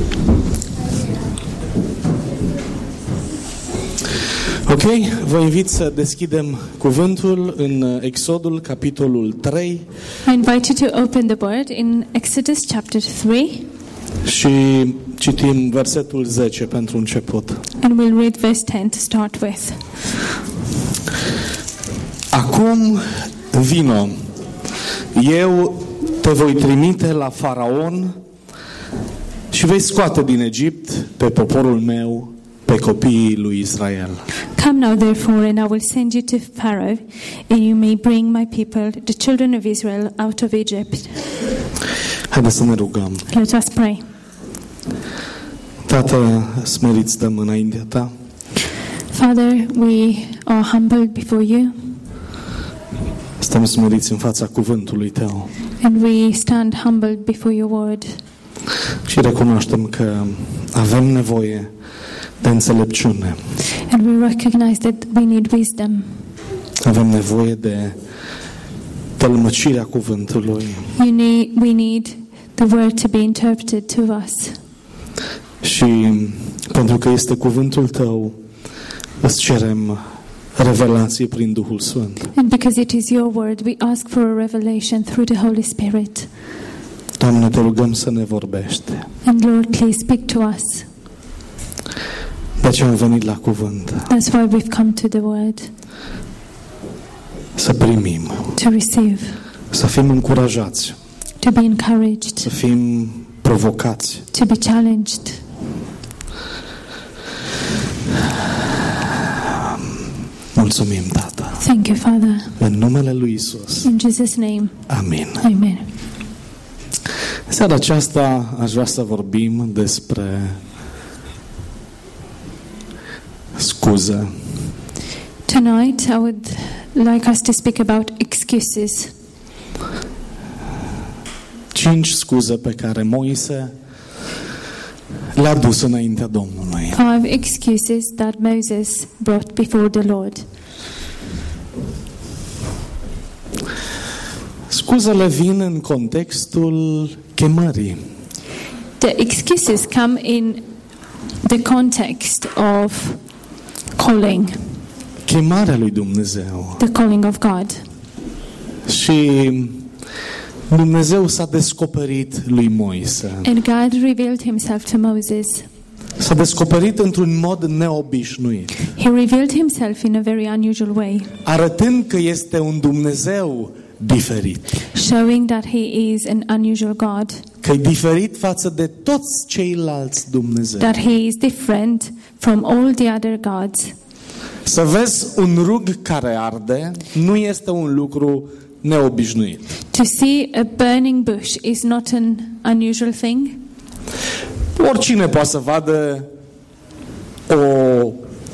Ok, vă invit să deschidem cuvântul în Exodul, capitolul 3. I invite you to open the word in Exodus chapter 3. Și citim versetul 10 pentru început. And we'll read verse 10 to start with. Acum vino, eu te voi trimite la Faraon și vei scoate din Egipt pe poporul meu, pe copiii lui Israel. Come now, therefore, and I will send you to Pharaoh, and you may bring my people, the children of Israel, out of Egypt. Haideți să ne rugăm. Let us pray. Tată, smerit stăm înaintea ta. Father, we are humbled before you, Stăm smeriți în fața cuvântului tău and we stand humbled before your word. și recunoaștem că avem nevoie de înțelepciune. And we recognize that we need wisdom. Avem nevoie de tălmăcirea cuvântului. We need the word to be interpreted to us. Și pentru că este cuvântul tău, îți cerem revelație prin Duhul Sfânt. And because it is your word, we ask for a revelation through the Holy Spirit. Doamne, te rugăm să ne vorbești. And Lord, please speak to us. De aceea am venit la cuvânt. That's why we've come to the word, Să primim, to receive, să fim încurajați, to be encouraged, să fim provocați. to be challenged. Mulțumim, Tată. Thank you, Father. În numele lui Isus. In Jesus' name, Amin. amen. Seara aceasta aș vrea să vorbim despre scuză. Tonight, I would like us to speak about excuses. 5 scuze pe care Moise le-a dus înaintea Domnului. 5 excuses that Moses brought before the Lord. Scuzele vin în contextul chemării. The excuses come in the context of calling, Chemarea lui Dumnezeu. the calling of God. Și Dumnezeu s-a descoperit lui Moise. And God revealed himself to Moses. S-a descoperit într-un mod neobișnuit, He revealed himself in a very unusual way, arătând că este un Dumnezeu diferit. showing that he is an unusual God, Că e diferit față de toți ceilalți Dumnezei. that he is different from all the other gods. Să vezi un rug care arde nu este un lucru neobișnuit. To see a burning bush is not an unusual thing. Oricine poate să vadă o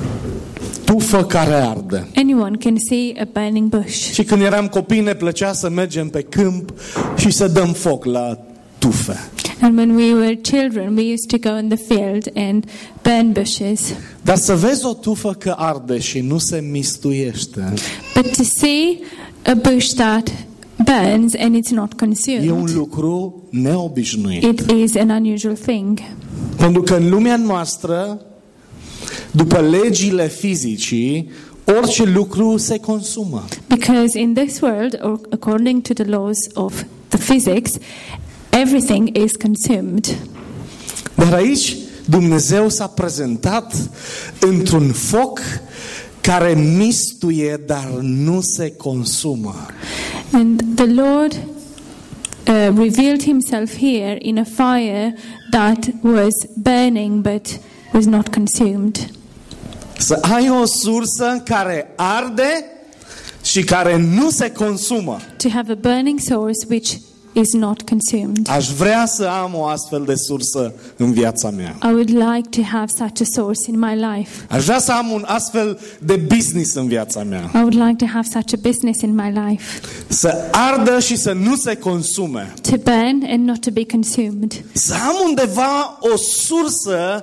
tufă care arde. Anyone can see a burning bush. Și când eram copii ne plăcea să mergem pe câmp și să dăm foc la tufe. And when we were children, we used to go in the field and burn bushes. Dar să vezi o tufă că arde și nu se mistuiește, But to see a bush that burns and it's not e un consumed, lucru neobișnuit. it is an unusual thing. Pentru că în lumea noastră, după legile fizicii, orice lucru se consumă. Because in this world, or according to the laws of the physics, everything is consumed. Dar aici Dumnezeu s-a prezentat într-un foc care mistuie, dar nu se consumă. And the Lord revealed himself here in a fire that was burning but was not consumed. Să ai o sursă care arde și care nu se consumă. To have a burning source which is not consumed. Aș vrea să am o astfel de sursă în viața mea. I would like to have such a source in my life. Aș vrea să am un astfel de business în viața mea. I would like to have such a business in my life. Să ardă și să nu se consume. To burn and not to be consumed. Să am undeva o sursă,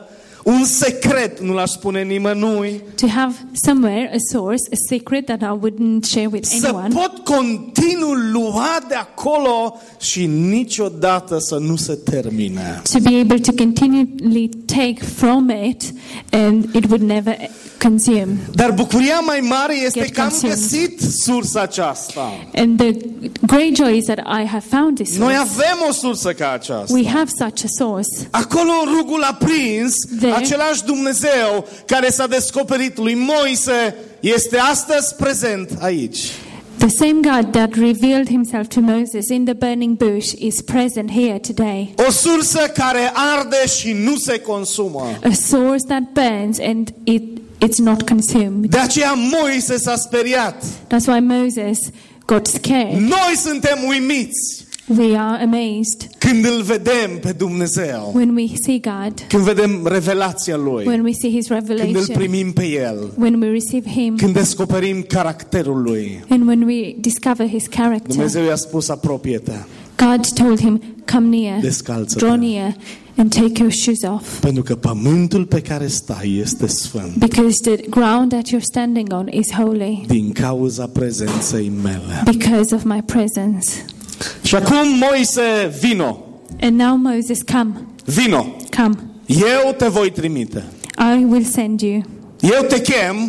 un secret, nu l-aș spune nimănui, to have somewhere a source, a secret that I wouldn't share with să anyone, pot continuu lua de acolo și niciodată să nu se termine. to be able to continually take from it and it would never consume. Dar bucuria mai mare este Get că am consumed. găsit sursa aceasta. And the great joy is that I have found this Noi source. avem o sursă ca aceasta. We have such a source. Acolo în rugul aprins, There. același Dumnezeu care s-a descoperit lui Moise este astăzi prezent aici. The same God that revealed himself to Moses in the burning bush is present here today. O sursă care arde și nu se consumă. A source that burns and it's not consumed. De aceea Moise s-a speriat. That's why Moses got scared. Noi suntem uimiți We are amazed când îl vedem pe Dumnezeu. when we see God, Când vedem revelația Lui. when we see His Când îl revelation, primim pe El. when we receive Him, Când descoperim caracterul Lui. and when we discover His character. Dumnezeu i-a spus apropie-te. God told him, come near, Descalță-te. draw near, and take your shoes off. Pentru că pământul pe care stai este sfânt. Because the ground that you're standing on is holy. Din cauza prezenței mele. Because of my presence. Și acum Moise, vino. And now Moses, come, Vino. come. Eu te voi trimite. I will send you. Eu te chem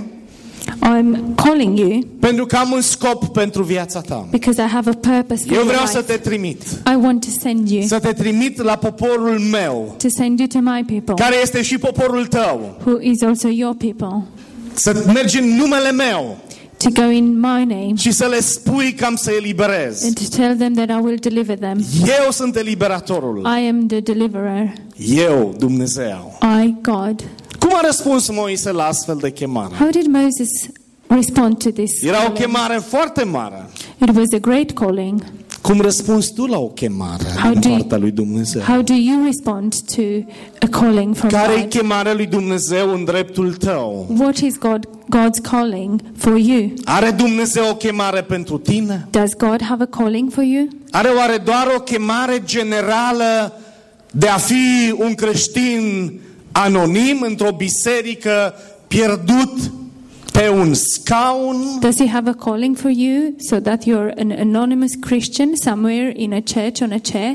I'm calling you pentru că am un scop pentru viața ta. because I have a purpose for Eu your vreau să life. te trimit. I want to send you, Să te trimit la poporul meu, to send you to my people, care este și poporul tău. who is also your people, Să mergi în numele meu to go in my name și să le spui că am să eliberez. and to tell them that I will deliver them. Eu sunt eliberatorul. I am the deliverer. Eu, Dumnezeu. I, God. Cum a răspuns Moise la astfel de chemare? How did Moses respond to this? Era o calling? chemare foarte mare. It was a great calling. Cum răspunzi tu la o chemare How din do you- partea lui Dumnezeu? How do you respond to a calling from Care e God? chemarea lui Dumnezeu în dreptul tău? What is God's calling for you? Are Dumnezeu o chemare pentru tine? Does God have a calling for you? Are oare doar o chemare generală de a fi un creștin anonim într-o biserică pierdut pe un scaun? Does He have a calling for you so that you're an anonymous Christian somewhere in a church on a chair?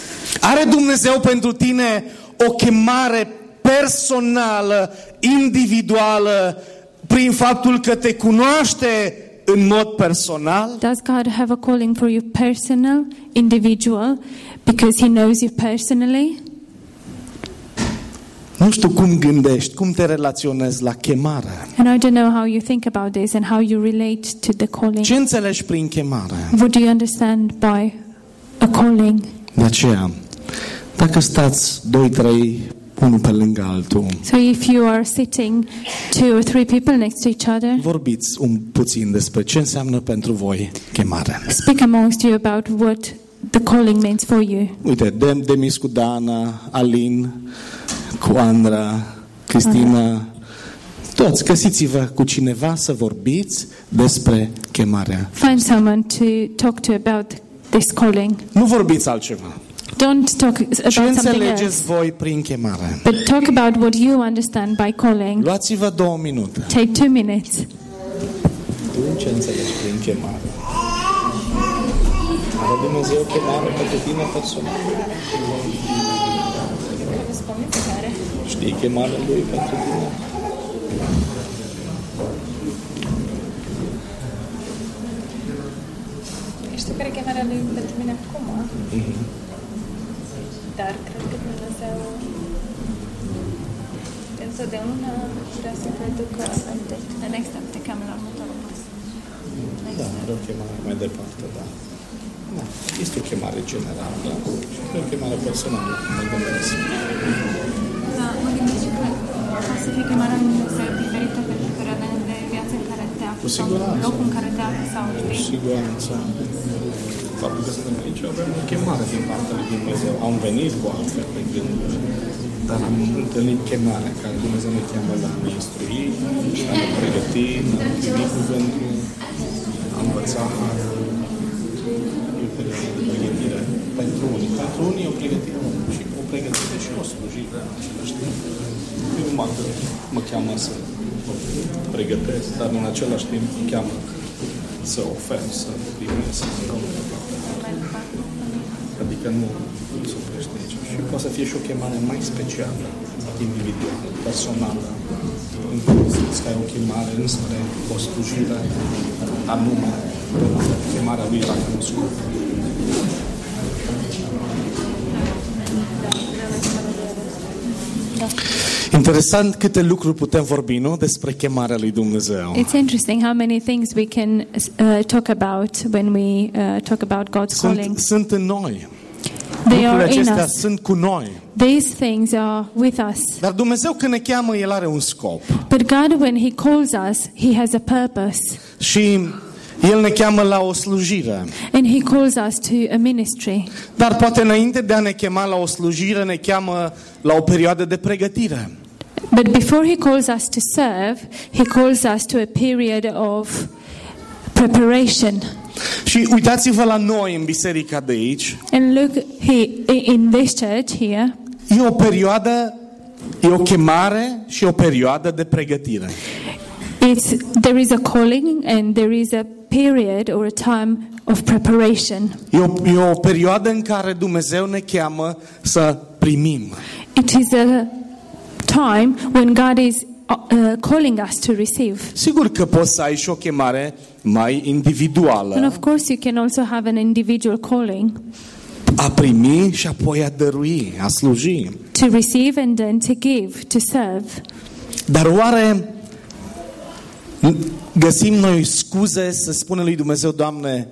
Are Dumnezeu pentru tine o chemare personală, individuală, prin faptul că te cunoaște în mod personal? Does God have a calling for you personal, individual, because He knows you personally? Nu știu cum gândești, cum te relaționezi la chemare. And I don't know how you think about this and how you relate to the calling. Ce înțelegi prin chemare? What do you understand by a calling? De aceea, dacă stați 2-3, unul pe lângă altul, So if you are sitting 2 or 3 people next to each other, vorbiți un puțin despre ce înseamnă pentru voi chemare. speak amongst you about what the calling means for you. Uite, Demis cu Dana, Alin cu Andra, Cristina, toți găsiți-vă cu cineva să vorbiți despre chemarea. Find someone to talk to about this calling. Nu vorbiți altceva. Don't talk about Ce something înțelegeți else, voi prin chemare? but talk about what you understand by calling. Luați-vă 2 minute. Take 2 minutes. Tu ce înțelegi prin chemare? Are Dumnezeu chemare pentru tine personal? Știi chemarea Lui pentru tine? Știu care e chemarea lui pentru mine acum, dar cred că Dumnezeu întotdeauna vrea să te ducă the next step, te cheamă la următorul pas. Da, are o chemare mai departe, da. Da, este o chemare generală, da. Și o chemare personală, mă gândesc. Da, mă gândesc și că poate să fie chemarea lui Dumnezeu diferită pentru perioada de viață în care te afli, sau locul în care te afli, sau Cu siguranță. Faptul că suntem aici, avem o chemare din partea lui Dumnezeu. Am venit cu altfel de gânduri, dar am întâlnit chemarea care Dumnezeu ne cheamă la a ne instrui, la a ne pregăti, la a primi cuvântul, a învăța harul. E o perioadă de pregătire pentru unii. Pentru unii e o pregătire și o pregătire și o slujire în același timp. Nu numai că mă cheamă să pregătesc, dar în același timp mă cheamă să ofer, să primesc, să dau. Adică nu se oprește aici. Și poate să fie și o chemare mai specială, individuală, personală, în care simți că ai o chemare înspre o slujire anume, chemarea lui era cunoscută. Interesant câte lucruri putem vorbi, nu? Despre chemarea lui Dumnezeu. It's interesting how many things we can talk about when we talk about God's calling. Sunt în noi. They Lucrurile are in acestea us. sunt cu noi. These things are with us. Dar Dumnezeu când ne cheamă, El are un scop. But God, when He calls us, He has a purpose. Și El ne cheamă la o slujire. And He calls us to a ministry. Dar poate înainte de a ne chema la o slujire, ne cheamă la o perioadă de pregătire. But before He calls us to serve, He calls us to a period of preparation. Și uitați-vă la noi în biserica de aici. And look, in this church here, E o perioadă, e o chemare și o perioadă de pregătire. there is a calling and there is a period or a time of preparation. E o perioadă în care Dumnezeu ne cheamă să primim. It is a time when God is calling us to receive. Sigur că poți să ai și o chemare mai And individuală, of course you can also have an individual calling a primi și apoi a dărui, a sluji. to receive and then to give, to serve. Dar oare găsim noi scuze să spunem lui Dumnezeu, Doamne,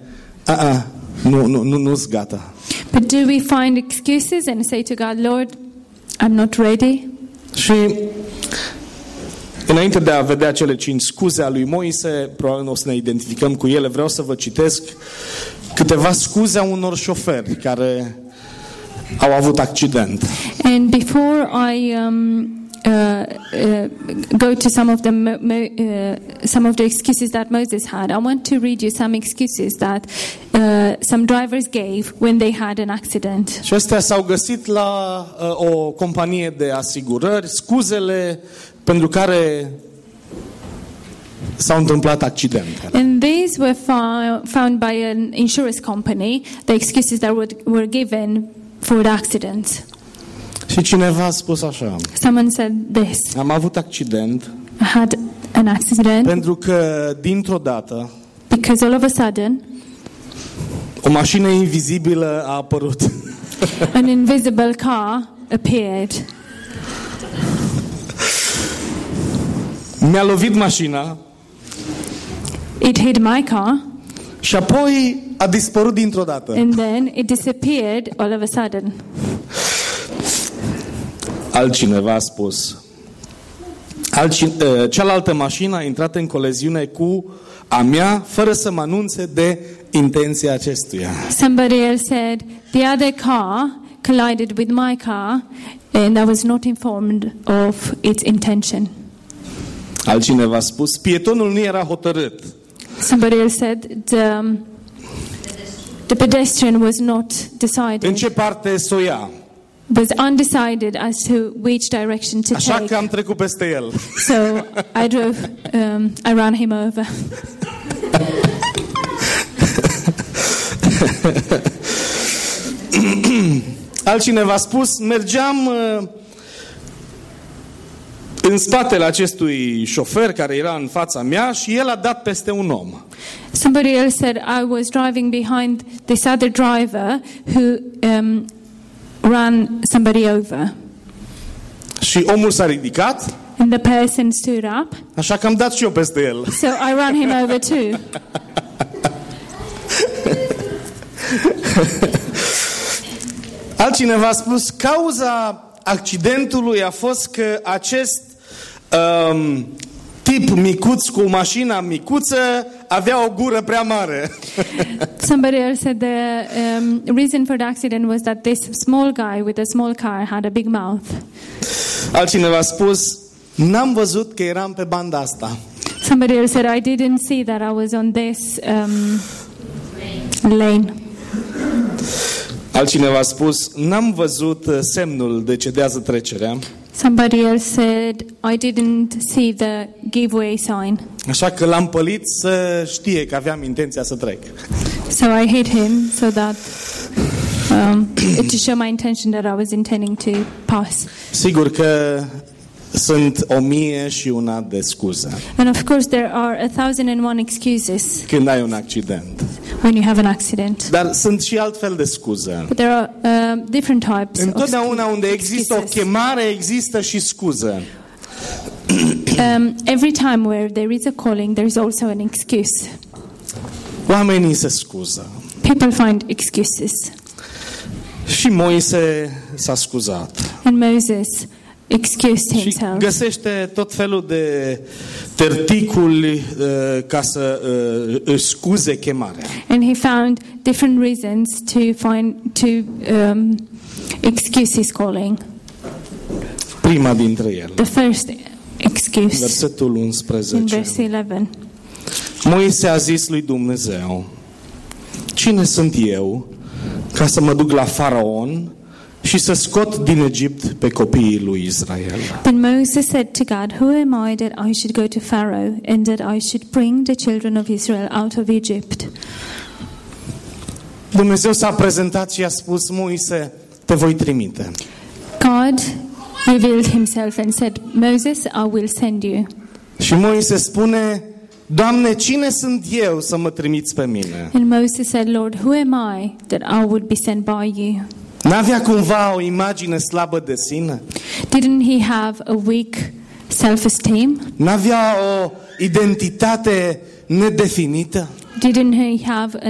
nu-s gata. But do we find excuses and say to God, Lord, I'm not ready? Și înainte de a vedea cele 5 scuze a lui Moise, probabil o să ne identificăm cu ele, vreau să vă citesc câteva scuze a unor șoferi care au avut accident. And before I go to some of the excuses that Moses had, I want to read you some excuses that some drivers gave when they had an accident. Și astea s-au găsit la o companie de asigurări, scuzele pentru care s-au întâmplat accidentele. And these were found by an insurance company, the excuses that were given for the accidents. Și cineva a spus așa: Someone said this: am avut accident I had an accident pentru că dintr-o dată because all of a sudden o mașină invizibilă a apărut. an invisible car appeared. Mi-a lovit mașina It hit my car și apoi a dispărut dintr-o dată. and then it disappeared all of a sudden. Altcineva a spus: cealaltă mașină a intrat în coleziune cu a mea fără să mă anunțe de intenția acestuia. Somebody else said the other car collided with my car and I was not informed of its intention. Altcineva a spus: pietonul nu era hotărât. Somebody else said the pedestrian was not În decided, ce parte să o ia? was undecided as to which direction to Așa că take. am trecut peste el. So I ran him over. Altcineva a spus: mergeam în spatele acestui șofer care era în fața mea și el a dat peste un om. Somebody else said I was driving behind this other driver who ran somebody over. Și omul s-a ridicat, And the person stood up, așa că am dat și eu peste el. so I ran him over too. Altcineva a spus: cauza accidentului a fost că acest tip micuț cu mașina micuță avea o gură prea mare. Somebody else said the reason for the accident was that this small guy with a small car had a big mouth. Altcineva a spus: n-am văzut că eram pe banda asta. Somebody else said I didn't see that I was on this lane. Altcineva a spus, n-am văzut semnul de cedează trecerea, Somebody else said, I didn't see the giveaway sign. așa că l-am pălit să știe că aveam intenția să trec. So I hit him so that to show my intention that I was intending to pass. Sigur că sunt 1001 de scuze And of course there are 1001 excuses când ai un accident. when you have an accident. Dar sunt și altfel de scuze. But there are different types of Întotdeauna unde există o excuses. chemare, există și scuze. Every time where there is a calling, there is also an excuse. Oamenii se scuză. People find excuses. Și Moise s-a scuzat. And Moses excused Și himself. găsește tot felul de târticuli ca să își scuze chemarea. And he found different reasons to excuse his calling. Prima dintre ele, The first excuse versetul in 11. verse 11. Moise a zis lui Dumnezeu, cine sunt eu ca să mă duc la Faraon și să scot din Egipt pe copiii lui Israel? Then Moses said to God, who am I that I should go to Pharaoh and that I should bring the children of Israel out of Egypt? Dumnezeu s-a prezentat și a spus, Moise, te voi trimite. God revealed himself and said, Moses, I will send you. Și Moise spune, Doamne, cine sunt eu să mă trimiți pe mine? And Moses said, Lord, who am I that I would be sent by you? N-avea cumva o imagine slabă de sine? Didn't he have a weak self-esteem? N-avea o identitate nedefinită? Didn't he have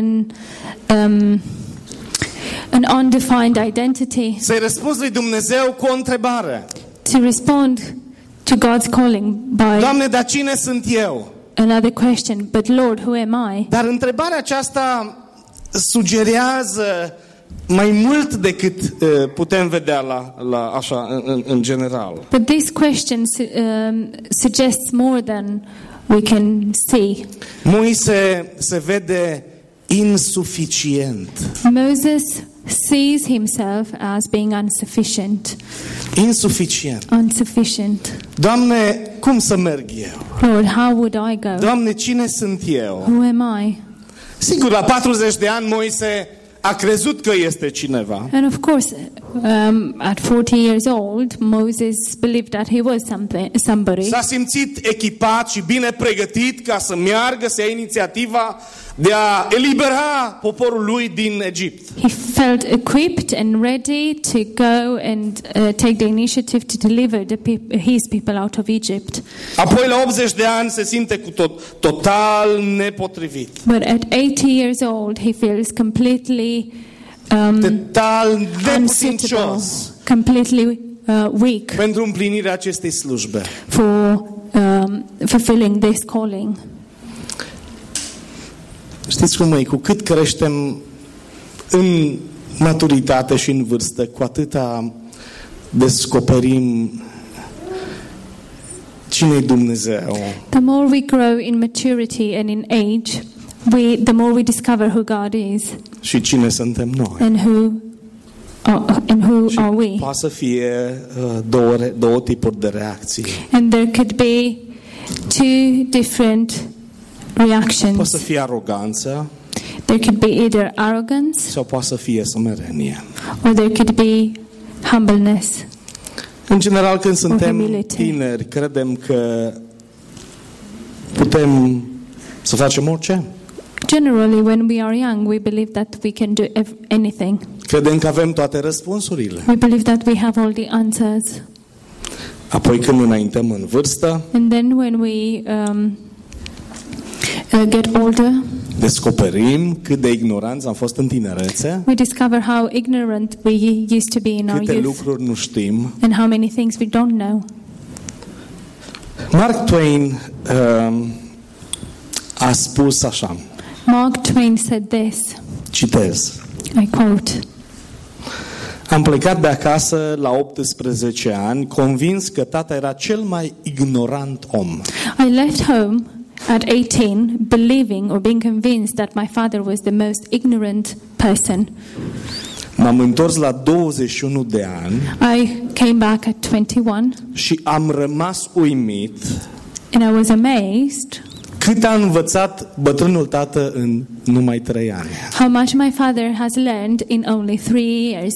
an undefined identity? Să-i răspunzi lui Dumnezeu cu o întrebare. To respond to God's calling by Doamne, dar cine sunt eu? another question, but Lord, who am I? Dar întrebarea aceasta sugerează mai mult decât putem vedea așa în general. But this question suggests more than we can see. Moise se vede insuficient. Moses sees himself as being insufficient. Insufficient. Doamne, cum să merg eu? Lord, how would I go? Doamne, cine sunt eu? Who am I? Sigur, la 40 de ani Moise a crezut că este cineva. And of course, at 40 years old, Moses believed that he was somebody. S-a simțit echipat și bine pregătit ca să meargă, să ia inițiativa de a elibera poporul lui din Egipt. He felt equipped and ready to go and take the initiative to deliver his people out of Egypt. Apoi la 80 de ani se simte cu total nepotrivit. But at 80 years old, he feels completely total unsuitable, neputincios completely weak pentru împlinirea acestei slujbe. for fulfilling this calling. Știți cum e? Cu cât creștem în maturitate și în vârstă, cu atâta descoperim cine-i Dumnezeu. The more we grow in maturity and in age, the more we discover who God is Și cine suntem noi. and who Și are we. poate să fie două tipuri de reacții. And there could be two different Poate reactions. să fie aroganță There could be either arrogance sau poate să fie smerenie. or there could be humbleness. În general, când suntem humility. tineri, credem că putem să facem orice. Generally, when we are young, we believe that we can do anything. Credem că avem toate răspunsurile. We believe that we have all the answers. Apoi când înaintăm în vârstă, And then when we get older, descoperim cât de ignoranți am fost în tinerețe, we discover how ignorant we used to be in our câte youth lucruri nu știm. and how many things we don't know. Mark Twain a spus așa, Mark Twain said this, citez: I quote, am plecat de acasă la 18 ani, convins că tata era cel mai ignorant om. I left home at 18 believing or being convinced that my father was the most ignorant person. M-am întors la 21 de ani I came back at 21 și am rămas uimit and I was amazed cât a învățat bătrânul tată în numai 3 ani. how much my father has learned in only 3 years.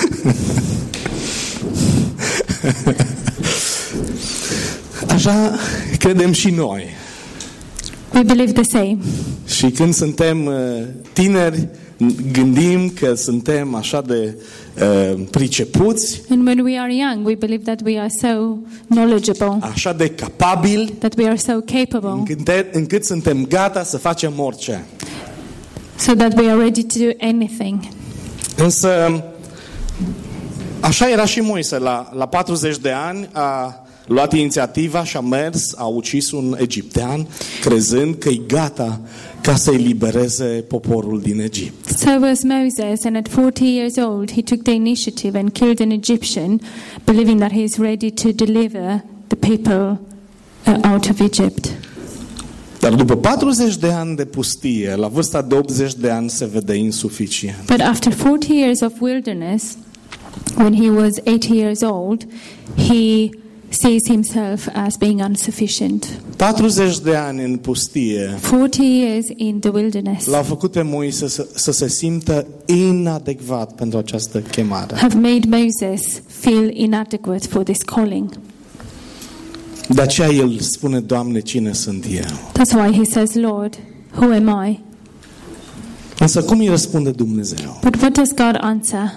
Așa credem și noi. We believe the same. Și când suntem tineri, gândim că suntem așa de pricepuți, And when we are young, we believe that we are so knowledgeable, așa de capabili, that we are so capable, încât suntem gata să facem orice. so that we are ready to do anything. Însă, așa era și Moise. La 40 de ani a luat inițiativa și a mers, a ucis un egiptean, crezând că e gata ca să elibereze poporul din Egipt. So was Moses, and at 40 years old, he took the initiative and killed an Egyptian, believing that he is ready to deliver the people out of Egypt. Dar după 40 de ani de pustie, la vârsta de 80 de ani, se vede insuficient. But after 40 years of wilderness, when he was 80 years old, he sees himself as being insufficient. 40 de ani în pustie 40 years in the wilderness l-au făcut pe Moise să se simtă inadecvat pentru această chemare. have made Moses feel inadequate for this calling. De aceea el spune: Doamne, cine sunt eu? That's why he says, Lord, who am I? Însă cum îi răspunde Dumnezeu? But what does God answer?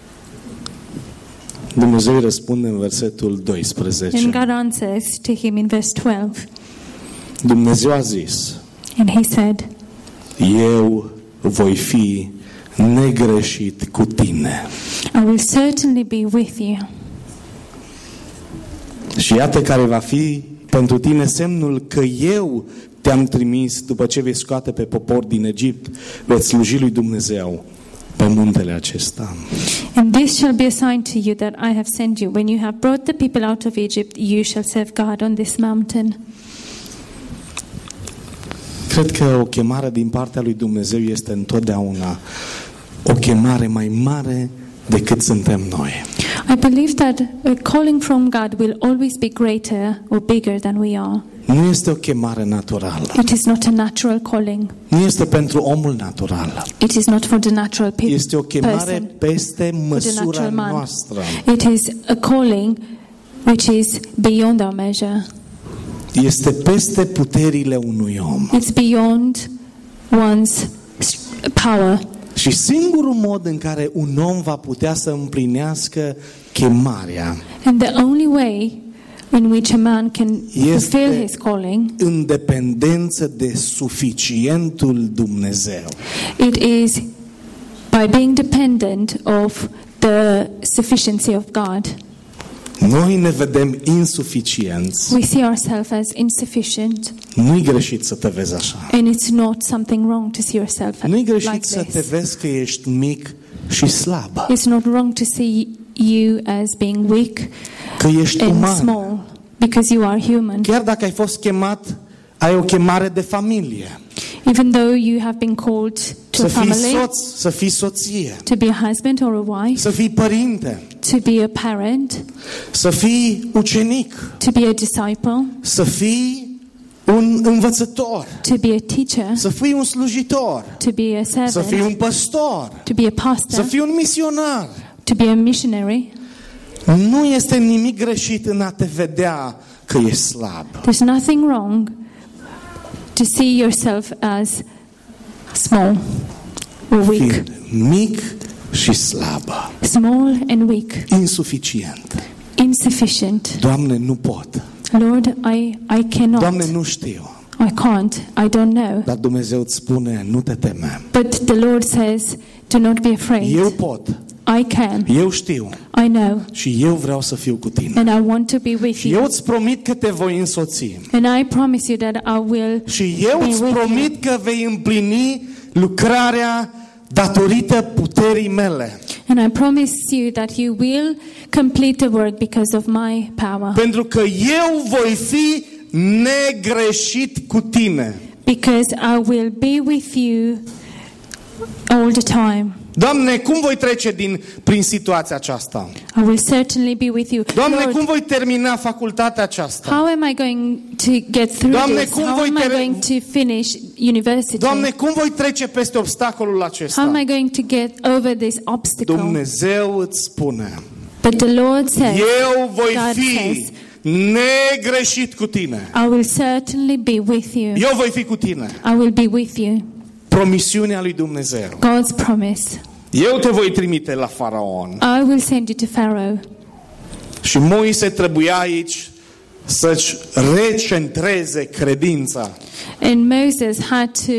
Dumnezeu îi răspunde în versetul 12. And God answers to him in verse 12. Dumnezeu a zis: And he said, eu voi fi negreșit cu tine. I will certainly be with you. Și iată care va fi pentru tine semnul că eu te-am trimis după ce vei scoate pe popor din Egipt, veți sluji lui Dumnezeu pe muntele acesta. And this shall be a sign to you that I have sent you. When you have brought the people out of Egypt, you shall serve God on this mountain. Cred că o chemare din partea lui Dumnezeu este întotdeauna o chemare mai mare decât suntem noi. I believe that a calling from God will always be greater or bigger than we are. Nu este o chemare naturală. It is not a natural calling. Nu este pentru omul natural. It is not for the natural Este o chemare person, peste for the măsura natural man. noastră. It is a calling which is beyond our measure. Este peste puterile unui om. It's beyond one's power. Și singurul mod în care un om va putea să împlinească chemarea And the only way in which a man can fulfill his calling, în dependență de suficientul Dumnezeu. it is by being dependent of the sufficiency of God. Noi ne vedem insuficienți. We see ourselves as insufficient, Nu-i greșit să te vezi așa. and it's not something wrong to see yourself Nu-i greșit like să te this. vezi că ești mic și slab. It's not wrong to see you as being weak Că ești and uman. small, because you are human. Chiar dacă ai fost chemat, ai o chemare de familie. Even though you have been called to Să a fii family, soț, să fii soție, to be a husband or a wife, să fii părinte, to be a parent, să fii ucenic, to be a disciple, să fii un învățător, to be a teacher, să fii un slujitor, to be a să fii servant, un păstor, to be a să pastor, fii un misionar. to be a missionary. Nu este nimic greșit în a te vedea că ești slab. There's nothing wrong to see yourself as small or weak. Fii mic și slab, Small and weak, insuficient. insufficient. Doamne, nu pot. Lord, I cannot. Doamne, nu știu. I can't. I don't know. Dar Dumnezeu îți spune, nu te teme. But the Lord says, do not be afraid. Eu pot, I can. eu știu I know. și eu vreau să fiu cu tine. And I want to be with Și eu you. îți promit că te voi însoți. And I promise you that I will Și eu be îți with you. promit că vei împlini lucrarea datorită puterii mele. And I promise you that you will complete the work because of my power. Pentru că eu voi fi negreșit cu tine. Because I will be with you all the time. Doamne, cum voi trece prin situația aceasta? I will certainly be with you. Doamne, Lord, cum voi termina facultatea aceasta? how am I going to get through Doamne, this? cum How voi am I going to finish university? Doamne, cum voi trece peste obstacolul How acesta? am I going to get over this obstacle? Dumnezeu îți spune, But the Lord says, eu voi God fi says, negreșit cu tine. I will certainly be with you. Eu voi fi cu tine. I will be with you. Promisiunea lui Dumnezeu. God's promise. Eu te voi trimite la Faraon. I will send you to Pharaoh. Și Moise trebuia aici să-și recentreze credința. And Moses had to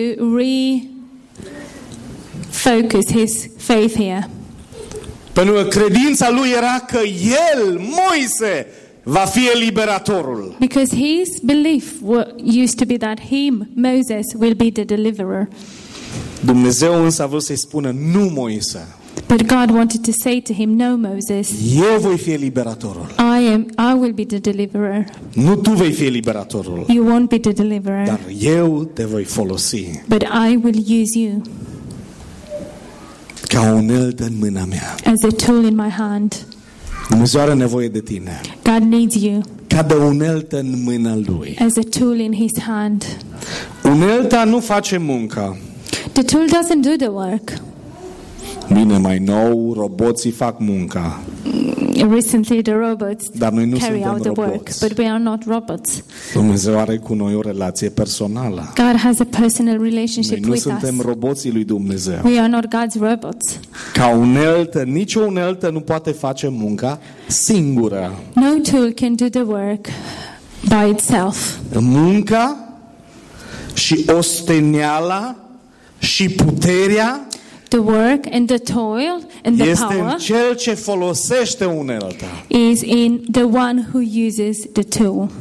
refocus his faith here. Pentru că credința lui era că el, Moise, va fi eliberatorul. Because his belief used to be that Moses, will be the deliverer. Dumnezeu însă a vrut să-i spună, nu Moise, But God wanted to say to him, no, Moses, eu voi fi eliberatorul. I will be the deliverer. Nu tu vei fi eliberatorul, You won't be the deliverer, dar eu te voi folosi but I will use you ca o uneltă în mâna mea. as a tool in my hand. Dumnezeu are nevoie de tine God needs you ca de uneltă în mâna lui. as a tool in his hand. Unelta nu face munca. The tool doesn't do the work. Bine, mai nou, roboții fac munca. Recently the robots Dar noi nu carry suntem out the work, roboți. but we are not robots. Dumnezeu are cu noi o relație personală. God has a personal Noi relationship nu with suntem us. roboții lui Dumnezeu. We are not God's robots. Ca uneltă, nicio uneltă nu poate face munca singură. No tool can do the work by itself. Munca și osteneala și puterea The work and the toil and the este în power cel ce folosește unelta. is in the one who uses the tool.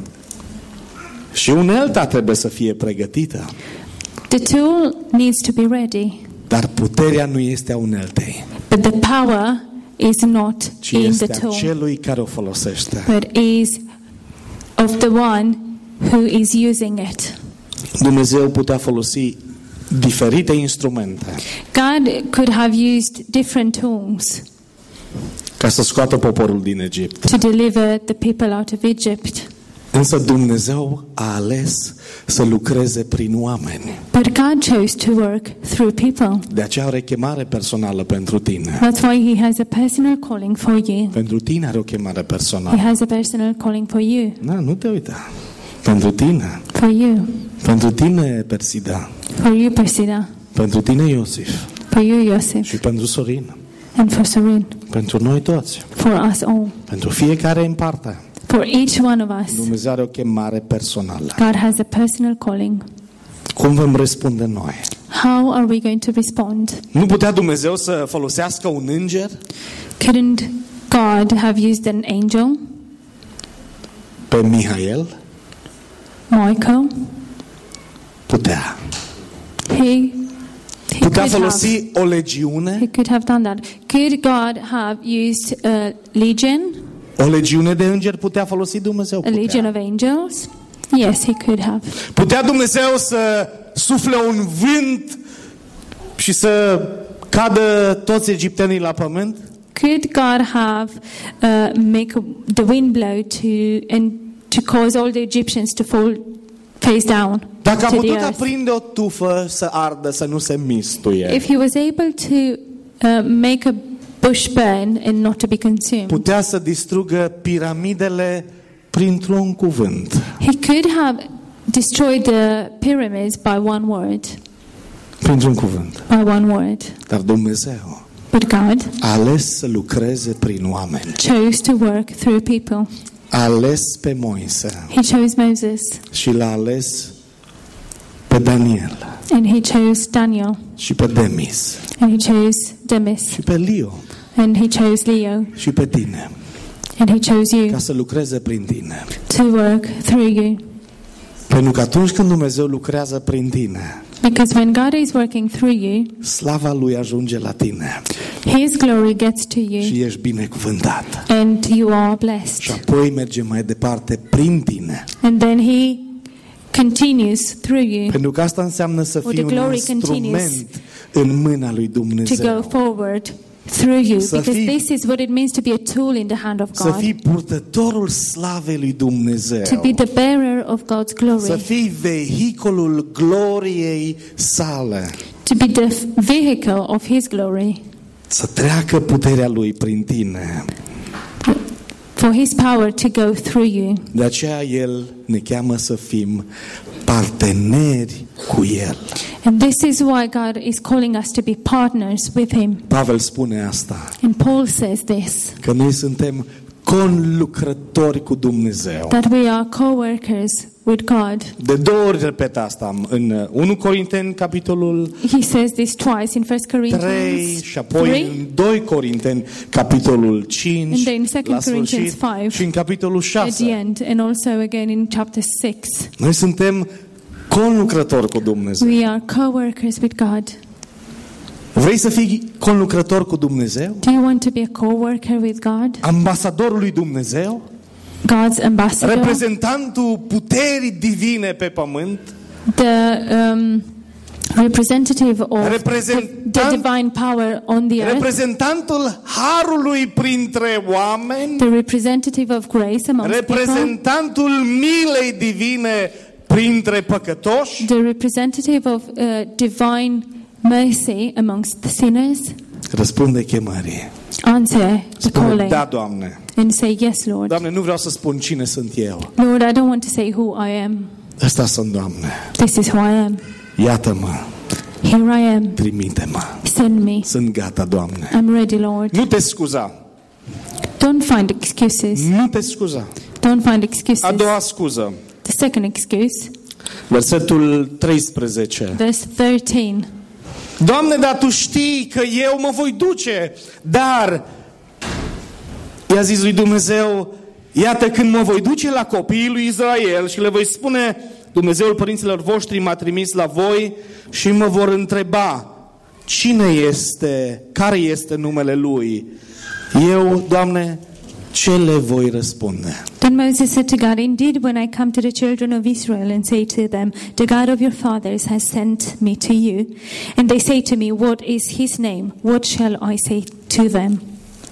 Și unelta trebuie să fie pregătită. The tool needs to be ready, Dar puterea nu este a uneltei, but the power is not ci in este the a tool, celui care o folosește. but is of the one who is using it. Dumnezeu putea folosi diferite instrumente God could have used different tools ca să scoată poporul din Egipt. to deliver the people out of Egypt. Însă Dumnezeu a ales să lucreze prin oameni. But God chose to work through people. De aceea are chemare personală pentru tine. That's why He has a personal calling for you. Pentru tine are o chemare He personală. has a personal calling for you. Nu te uita. Pentru tine. For you. Pentru tine, Persida. For you, Persida. Pentru tine, Iosif. For you, Joseph. Și pentru Sorin. And for Sorin. Pentru noi toți. For us all. Pentru fiecare în parte. For each one of us. Dumnezeu are o chemare personală. God has a personal calling. Cum vom răspunde noi? How are we going to respond? Nu putea Dumnezeu să folosească un înger Couldn't God have used an angel? pe Mihael? Michael? Putea. He Putea could folosi have. o legiune? He could have done that. Could God have used a legion? O legiune de îngeri putea folosi Dumnezeu? A legion Putea. of angels? Yes, He could have. Putea Dumnezeu să sufle un vânt și să cadă toți egiptenii la pământ? Could God have the wind blow to cause all the Egyptians to fall face down Dacă a to the putut earth? aprinde o tufă să ardă, să nu se mistuie, If He was able to make a bush burn and not to be consumed, putea să distrugă piramidele printr-un cuvânt. He could have destroyed the pyramids by one word. Printr-un cuvânt. By one word. Dar Dumnezeu But God a ales să lucreze prin oameni. chose to work through people. A ales pe Moise He chose Moses și l-a ales pe Daniel and He chose Daniel și pe Demis and He chose Demis și pe Leo and He chose Leo și pe tine, and He chose you ca să lucreze prin tine. to work through you. Pentru că atunci când Dumnezeu lucrează prin tine, Because when God is working through you, slava Lui ajunge la tine His glory gets to you și ești binecuvântat. and you are Și blessed. apoi merge mai departe prin tine. And then He continues through you. Pentru că asta înseamnă să Or fii the un glory instrument continues. în mâna lui to go Dumnezeu. forward through you, Să because fii- this is what it means to be a tool in the hand of Să God, fii purtătorul slavei lui Dumnezeu. to be the bearer of God's Să glory, fii vehiculul gloriei sale. to be the vehicle of His glory, Să treacă puterea lui prin tine. for His power to go through you. De aceea El ne cheamă să fim parteneri cu El. And this is why God is calling us to be partners with Him. Pavel spune asta, And Paul says this, că noi suntem conlucrători cu Dumnezeu. that we are co-workers with God. De 2 ori repet asta în 1 Corinteni, capitolul He says this twice in 1 3 Corinthians și apoi 3, în 2 Corinteni, capitolul 5, And then 2 la Corinthians sfârșit, 5, și în capitolul at 6. the end, and also again in chapter 6. Noi suntem conlucrători cu Dumnezeu. We are co-workers with God. Vrei să fii conlucrător cu Dumnezeu? Do you want to be a co-worker with God? Ambasadorul lui Dumnezeu? God's ambassador? Reprezentantul puterii divine pe pământ? The representative of the divine power on the earth? Reprezentantul harului printre oameni? The representative of grace amongst people? Reprezentantul milei divine printre păcătoși? The representative of divine mercy amongst the sinners? Răspunde chemării. Answer the Spune, calling da, Doamne. and say, yes, Lord. Doamne, nu vreau să spun cine sunt eu. Lord, I don't want to say who I am. Ăsta sunt, Doamne. This is who I am. Iată-mă, Here I am. trimite-mă. Send me. Sunt gata, Doamne. I'm ready, Lord. Nu te scuza. Don't find excuses. Nu te scuza. Don't find excuses. A doua scuză. The second excuse, Versetul 13. verse 13. Doamne, dar Tu știi că eu mă voi duce, dar i-a zis lui Dumnezeu, iată când mă voi duce la copiii lui Israel și le voi spune, Dumnezeul părinților voștri m-a trimis la voi și mă vor întreba, cine este, care este numele Lui? Eu, Doamne, ce le voi răspunde? Then Moses said to God, indeed, when I come to the children of Israel and say to them, the God of your fathers has sent me to you, and they say to me, what is his name? What shall I say to them?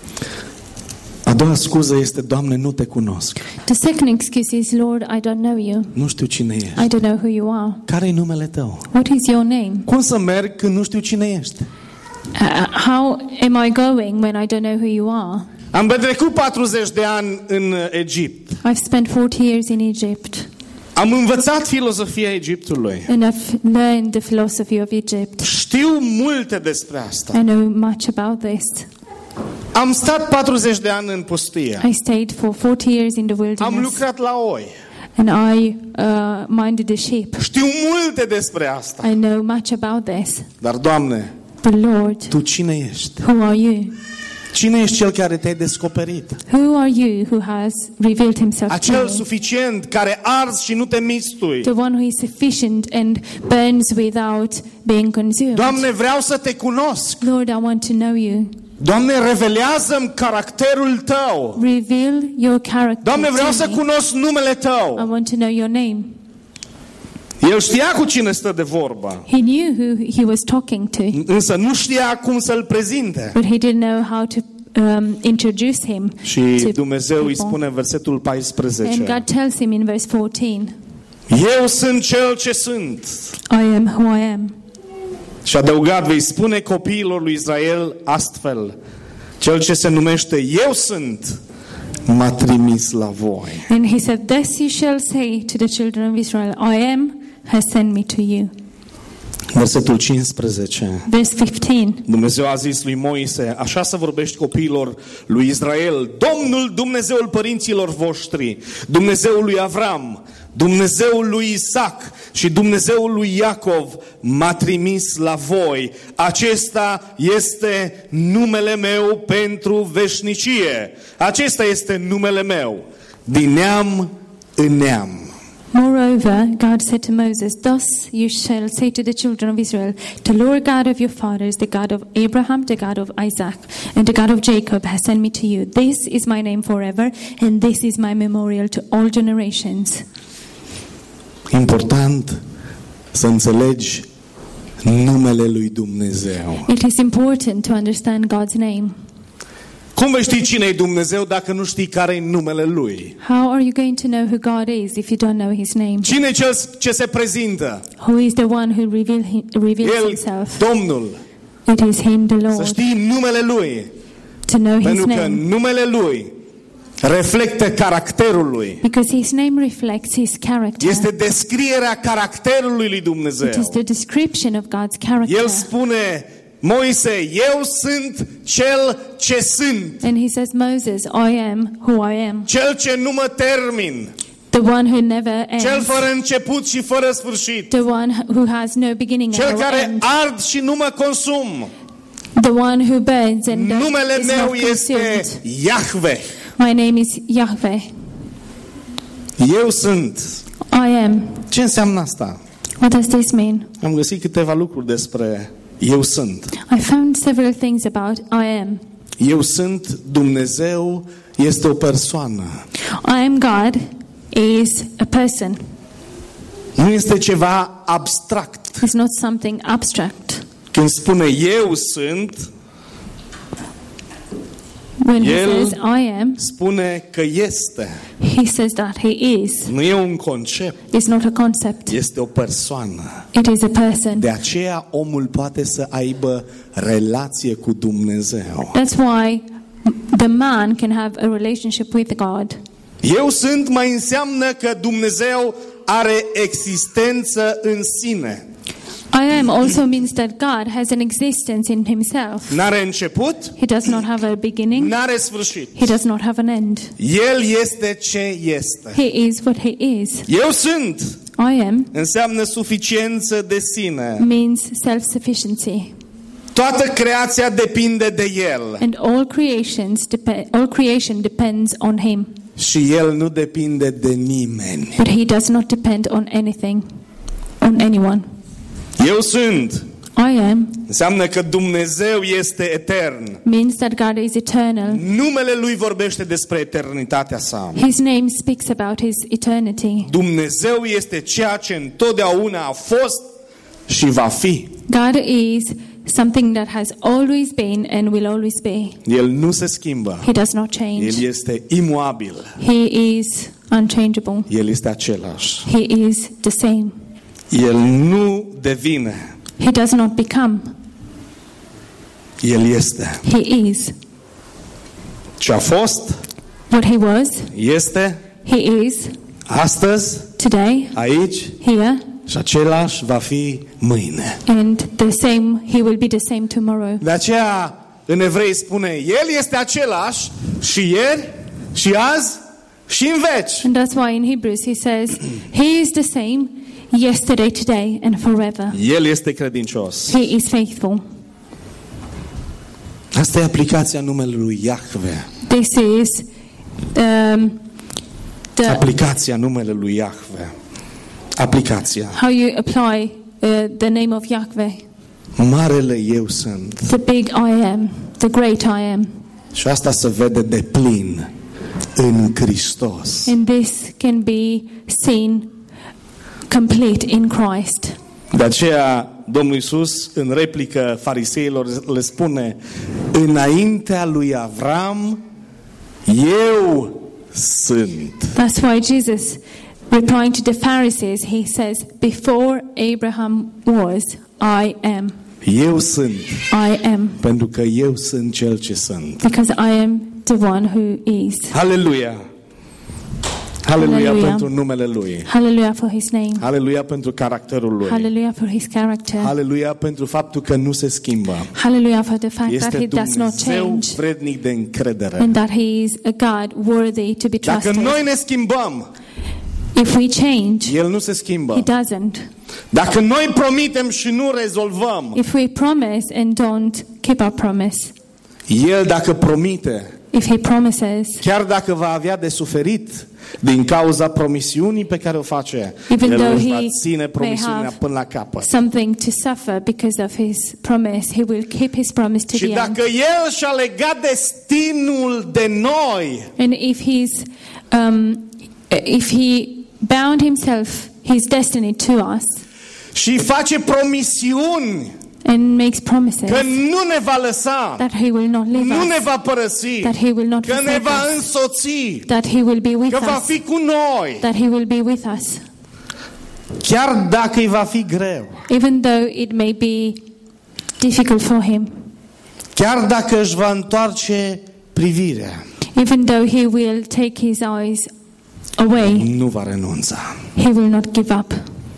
A doua scuză este, Doamne, nu te cunosc. The second excuse is, Lord, I don't know you. Nu știu cine ești. I don't know who you are. Care-i numele Tău? What is your name? Cum să merg când nu știu cine ești? How am I going when I don't know who you are? Am petrecut 40 de ani în Egipt. I've spent 40 years in Egypt, Am învățat filozofia Egiptului. and I've learned the philosophy of Egypt. Știu multe despre asta. I know much about this. Am stat 40 de ani în pustie. I stayed for 40 years in the Am wilderness, lucrat la oi. and I minded the sheep. Știu multe despre asta. I know much about this. Dar, Doamne, But Lord, Tu cine ești? who are you? Cine ești Cel care te-ai descoperit? Who are you who has revealed himself to Acel me? suficient care arzi și nu te mistui. The one who is sufficient and burns without being consumed. Doamne, vreau să te cunosc. Lord, I want to know you. Doamne, revelează-mi caracterul Tău. Reveal your character Doamne, vreau să to me. cunosc numele I Tău. want to know your name. El știa cu cine stă de vorbă, He knew who he was talking to, însă nu știa cum să-l prezinte. but he didn't know how to introduce him Și to Dumnezeu îi people. spune în versetul And 14. God tells him in verse 14, Eu sunt cel ce sunt. I am who I am. Și adăugat, vei spune copiilor lui Israel astfel, cel ce se numește Eu sunt, m-a trimis la voi. And he said, thus you shall say to the children of Israel, I am has sent me to you. Versetul 15. Verse 15. Dumnezeu a zis lui Moise, așa să vorbești copiilor lui Israel, Domnul Dumnezeul părinților voștri, Dumnezeul lui Avram, Dumnezeul lui Isaac și Dumnezeul lui Iacov m-a trimis la voi. Acesta este numele meu pentru veșnicie. Acesta este numele meu, din neam în neam. Moreover, God said to Moses, thus you shall say to the children of Israel, the Lord God of your fathers, the God of Abraham, the God of Isaac, and the God of Jacob has sent me to you. This is my name forever, and this is my memorial to all generations. Important să înțelegi numele lui Dumnezeu. It is important to understand God's name. Cum vei ști cine e Dumnezeu dacă nu știi care e numele Lui? How are you going to know who God is if you don't know His name? Cine e cel ce se prezintă? Who is the one who reveals El, Himself? Domnul. It is Him, the Să Lord. știi numele Lui. To know His Pentru că name. numele Lui reflectă caracterul Lui. Because His name reflects His character. Este descrierea caracterului lui It Dumnezeu. is the description of God's character. El spune, Moise, eu sunt cel ce sunt. And He says, Moses, I am who I am. Cel ce nu mă termin. The one who never Cel ends. fără început și fără sfârșit. The one who has no beginning and Cel no care end. ard și nu mă consum. The one who burns and Numele is meu not este consumed. Yahweh. My name is Yahweh. Eu sunt. I am. Ce înseamnă asta? What does this mean? Am găsit câteva lucruri despre eu sunt. I found several things about I am. Eu sunt, Dumnezeu este o persoană. I am God is a person. Nu este ceva abstract. It's not something abstract. Când spune eu sunt, When He El- says I am, spune că este. He says that He is. Nu e un concept, It's not a concept. este o persoană. It is a person. De aceea omul poate să aibă relație cu Dumnezeu. That's why the man can have a relationship with God. Eu sunt mai înseamnă că Dumnezeu are existență în sine. I am also means that God has an existence in Himself. N-are început, He does not have a beginning. n-are sfârșit. He does not have an end. El este ce este. He is what He is. Eu sunt I am înseamnă suficiență de sine. means self-sufficiency. Toată creația depinde de El. And all creation depends on Him. Și El nu depinde de nimeni. But He does not depend on anything, on anyone. Eu sunt I am înseamnă că Dumnezeu este etern. means that God is eternal. Numele Lui vorbește despre eternitatea sa. His name speaks about His eternity. Dumnezeu este ceea ce întotdeauna a fost și va fi. God is something that has always been and will always be. El nu se schimbă. He does not change. El este imuabil. He is unchangeable. El este același. He is the same. El nu devine. He does not become. El este. He is. Ce a fost, What He was, este, He is astăzi, today, aici here, și același va fi mâine. and the same. He will be the same tomorrow. De aceea în Evrei spune, El este același și ieri, și azi, și în veci. And that's why in Hebrews He says, He is the same yesterday, today, and forever. El este credincios. He is faithful. Asta e aplicația numelui Yahweh. This is the Aplicația numelui Yahweh. Aplicația. how you apply the name of Yahweh. Marele eu sunt. The big I am, the great I am. Și asta se vede de plin în Hristos. And this can be seen complete in Christ. De aceea Domnul Iisus în replică fariseilor le spune, înaintea lui Avram eu sunt. That's why Jesus, replying to the Pharisees, He says, before Abraham was, I am. Eu sunt, I am. pentru că eu sunt cel ce sunt. Because I am the one who is. Haleluia! Haleluia Hallelujah. pentru numele Lui. Hallelujah for His name. Haleluia pentru caracterul Lui. Hallelujah for His character. Haleluia pentru faptul că nu se schimbă. Hallelujah for the fact that Este He does not Dumnezeu change. vrednic de încredere. And that He is a God worthy to be Dacă trusted. noi ne schimbăm, If we change, El nu se He schimbă. doesn't. Dacă noi promitem și nu rezolvăm, If we promise and don't keep our promise, El dacă promite, if He promises, chiar dacă va avea de suferit din cauza promisiunii pe care o face, Even El though își va he ține may promisiunea have până la capăt. something to suffer because of His promise, He will keep His promise to Și the end. dacă El și-a legat destinul de noi, And if He bound Himself, His destiny to us, Și face promisiuni and makes promises că nu ne va lăsa, that He will not leave nu ne us, va părăsi, that He will not că ne forsake va us, însoți, that He will be with că va us, fi cu noi, that He will be with us, chiar dacă îi va fi greu, even though it may be difficult for Him, chiar dacă își va întoarce privirea, even though He will take His eyes away, nu va renunța. He will not give up.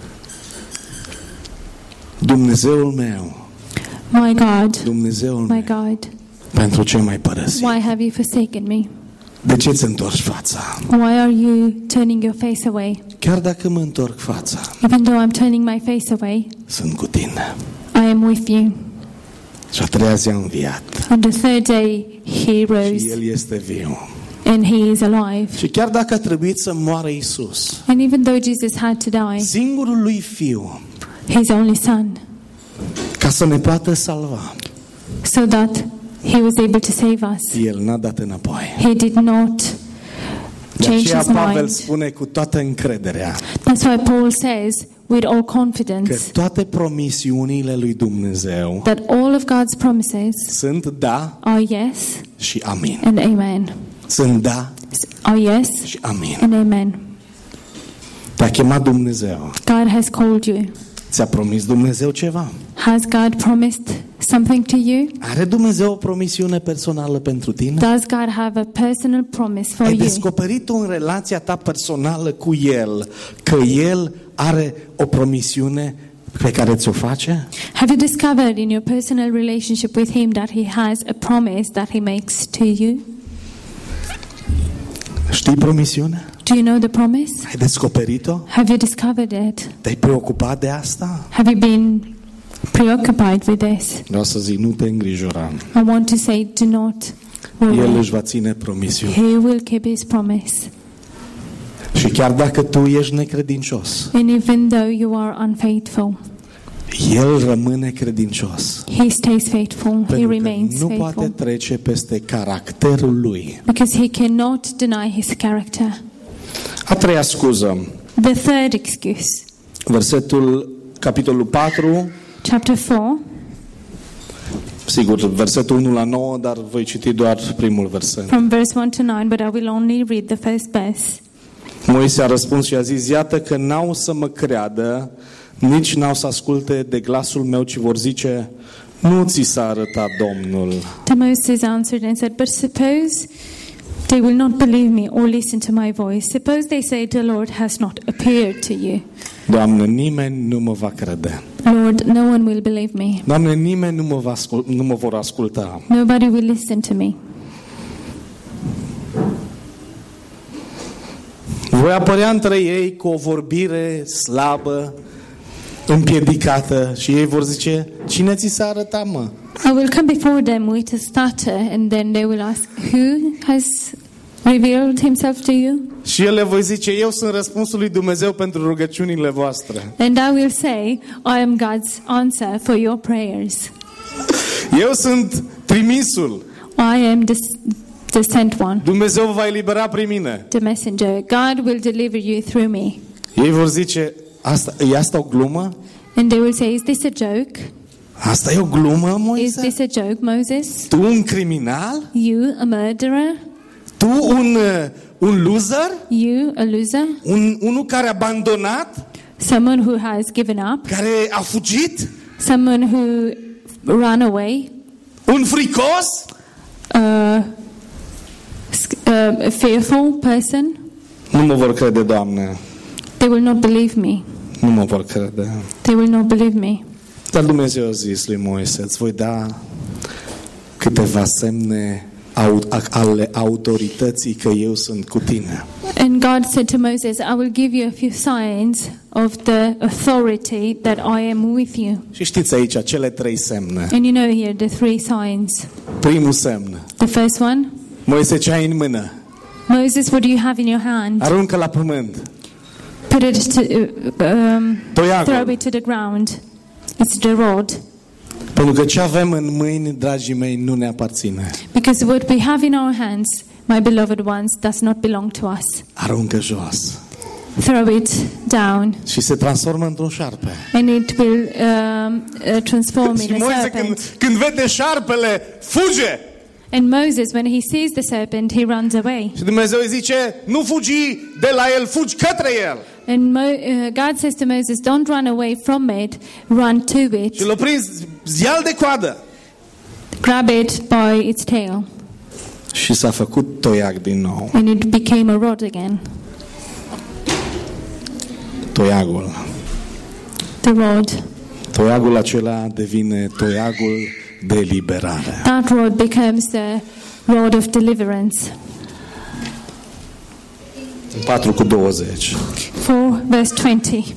Dumnezeul meu, My God, Dumnezeul my meu, God, pentru ce m-ai părăsit? why have you forsaken me? De ce ți întorci fața? Why are you turning your face away? Chiar dacă mă întorc fața, Even though I'm turning my face away, sunt cu tine. I am with you. Și a treia zi a înviat. On the third day, He Și rose El este viu. and He is alive. Și chiar dacă a trebuit să moară Iisus, And even though Jesus had to die, singurul lui Fiu, His only Son, ca să ne poată salva, so that He was able to save us, El n-a dat înapoi. He did not De change aceea His Pavel mind. spune cu toată încrederea That's why Paul says with all că confidence toate promisiunile lui Dumnezeu that all of God's promises sunt da are yes și amin. and amen. Sunt da Are yes și amin. and amen. Te-a chemat Dumnezeu. God has called you. Ți-a promis Dumnezeu ceva? Has God promised something to you? Are Dumnezeu o promisiune personală pentru tine? Does God have a personal promise for Ai you? descoperit tu în relația ta personală cu El că El are o promisiune pe care ți-o face? Have you discovered in your personal relationship with Him that He has a promise that He makes to you? Știi promisiunea? Do you know the promise? Ai descoperit-o? Have you discovered it? Te-ai preocupat de asta? Have you been preoccupied with this? Vreau să zic, nu te îngrijora. I want to say, do not El worry. își va ține promisiuni. He will keep His promise. Și chiar dacă tu ești necredincios, And even though you are unfaithful, El rămâne credincios. He stays faithful. He Pentru că remains nu poate faithful. trece peste caracterul Lui. Because He cannot deny His character. A treia scuză, The third excuse, capitolul 4, chapter 4, sigur, versetul 1 la 9, dar voi citi doar primul verset. from verse 1 to 9, but I will only read the first verse. Moise a răspuns și a zis, iată că n-au să mă creadă, nici n-au să asculte de glasul meu, ci vor zice, nu ți s-a arătat Domnul. Then Moses answered and said, but suppose they will not believe me or listen to my voice. Suppose they say the Lord has not appeared to you. Doamne, nimeni nu mă va crede. Lord, no one will believe me. Doamne, nimeni nu mă vor asculta. Nobody will listen to me. Voi apărea între ei cu o vorbire slabă, împiedicată și ei vor zice, cine ți s-a arătat, mă? I will come before them with a stutter, and then they will ask, who has revealed himself to you? Și el le voi zice, eu sunt răspunsul lui Dumnezeu pentru rugăciunile voastre. And I will say, I am God's answer for your prayers. Eu sunt trimisul. I am the sent one, Dumnezeu vă va elibera prin mine. the messenger. God will deliver you through me. Ei vor zice, e asta o glumă? And they will say, is this a joke? Asta e o glumă, Is Moise? this a joke, Moses? Tu un criminal? You, a murderer? Tu un loser? You, a loser? Unul care a abandonat? Someone who has given up? Care a fugit? Someone who ran away? Un fricos? A fearful person? Nu mă vor crede, Doamne. They will not believe me. Nu mă vor crede. They will not believe me. Dar Dumnezeu a zis lui Moise, îți voi da câteva semne ale autorității că eu sunt cu tine. And God said to Moses, I will give you a few signs of the authority that I am with you. Și știți aici cele 3 semne. And you know here the 3 signs. Primul semn. The first one, Moise, ce ai în mână? Moses, what do you have in your hand? Aruncă la pământ. Put it to, Toiagul. throw it to the ground. It's the rod. Pentru că ce avem în mâini, dragii mei, nu ne aparține. Because what we have in our hands, my beloved ones, does not belong to us. Aruncă jos. throw it down, și se transformă într-un șarpe. and it will transform Și in a Moise serpent. când vede șarpele, fuge! And Moses, when he sees the serpent, he runs away. Și Dumnezeu îi zice, nu fugi de la el, fugi către el. And God says to Moses, don't run away from it, run to Și it. l-a prins, ia-l de coadă. Grab it by its tail. Și s-a făcut toiag din nou. And it became a rod again. Toiagul. The rod. Toiagul acela devine toiagul de eliberare. That rod becomes the rod of deliverance. 4:20. 4 verse 20.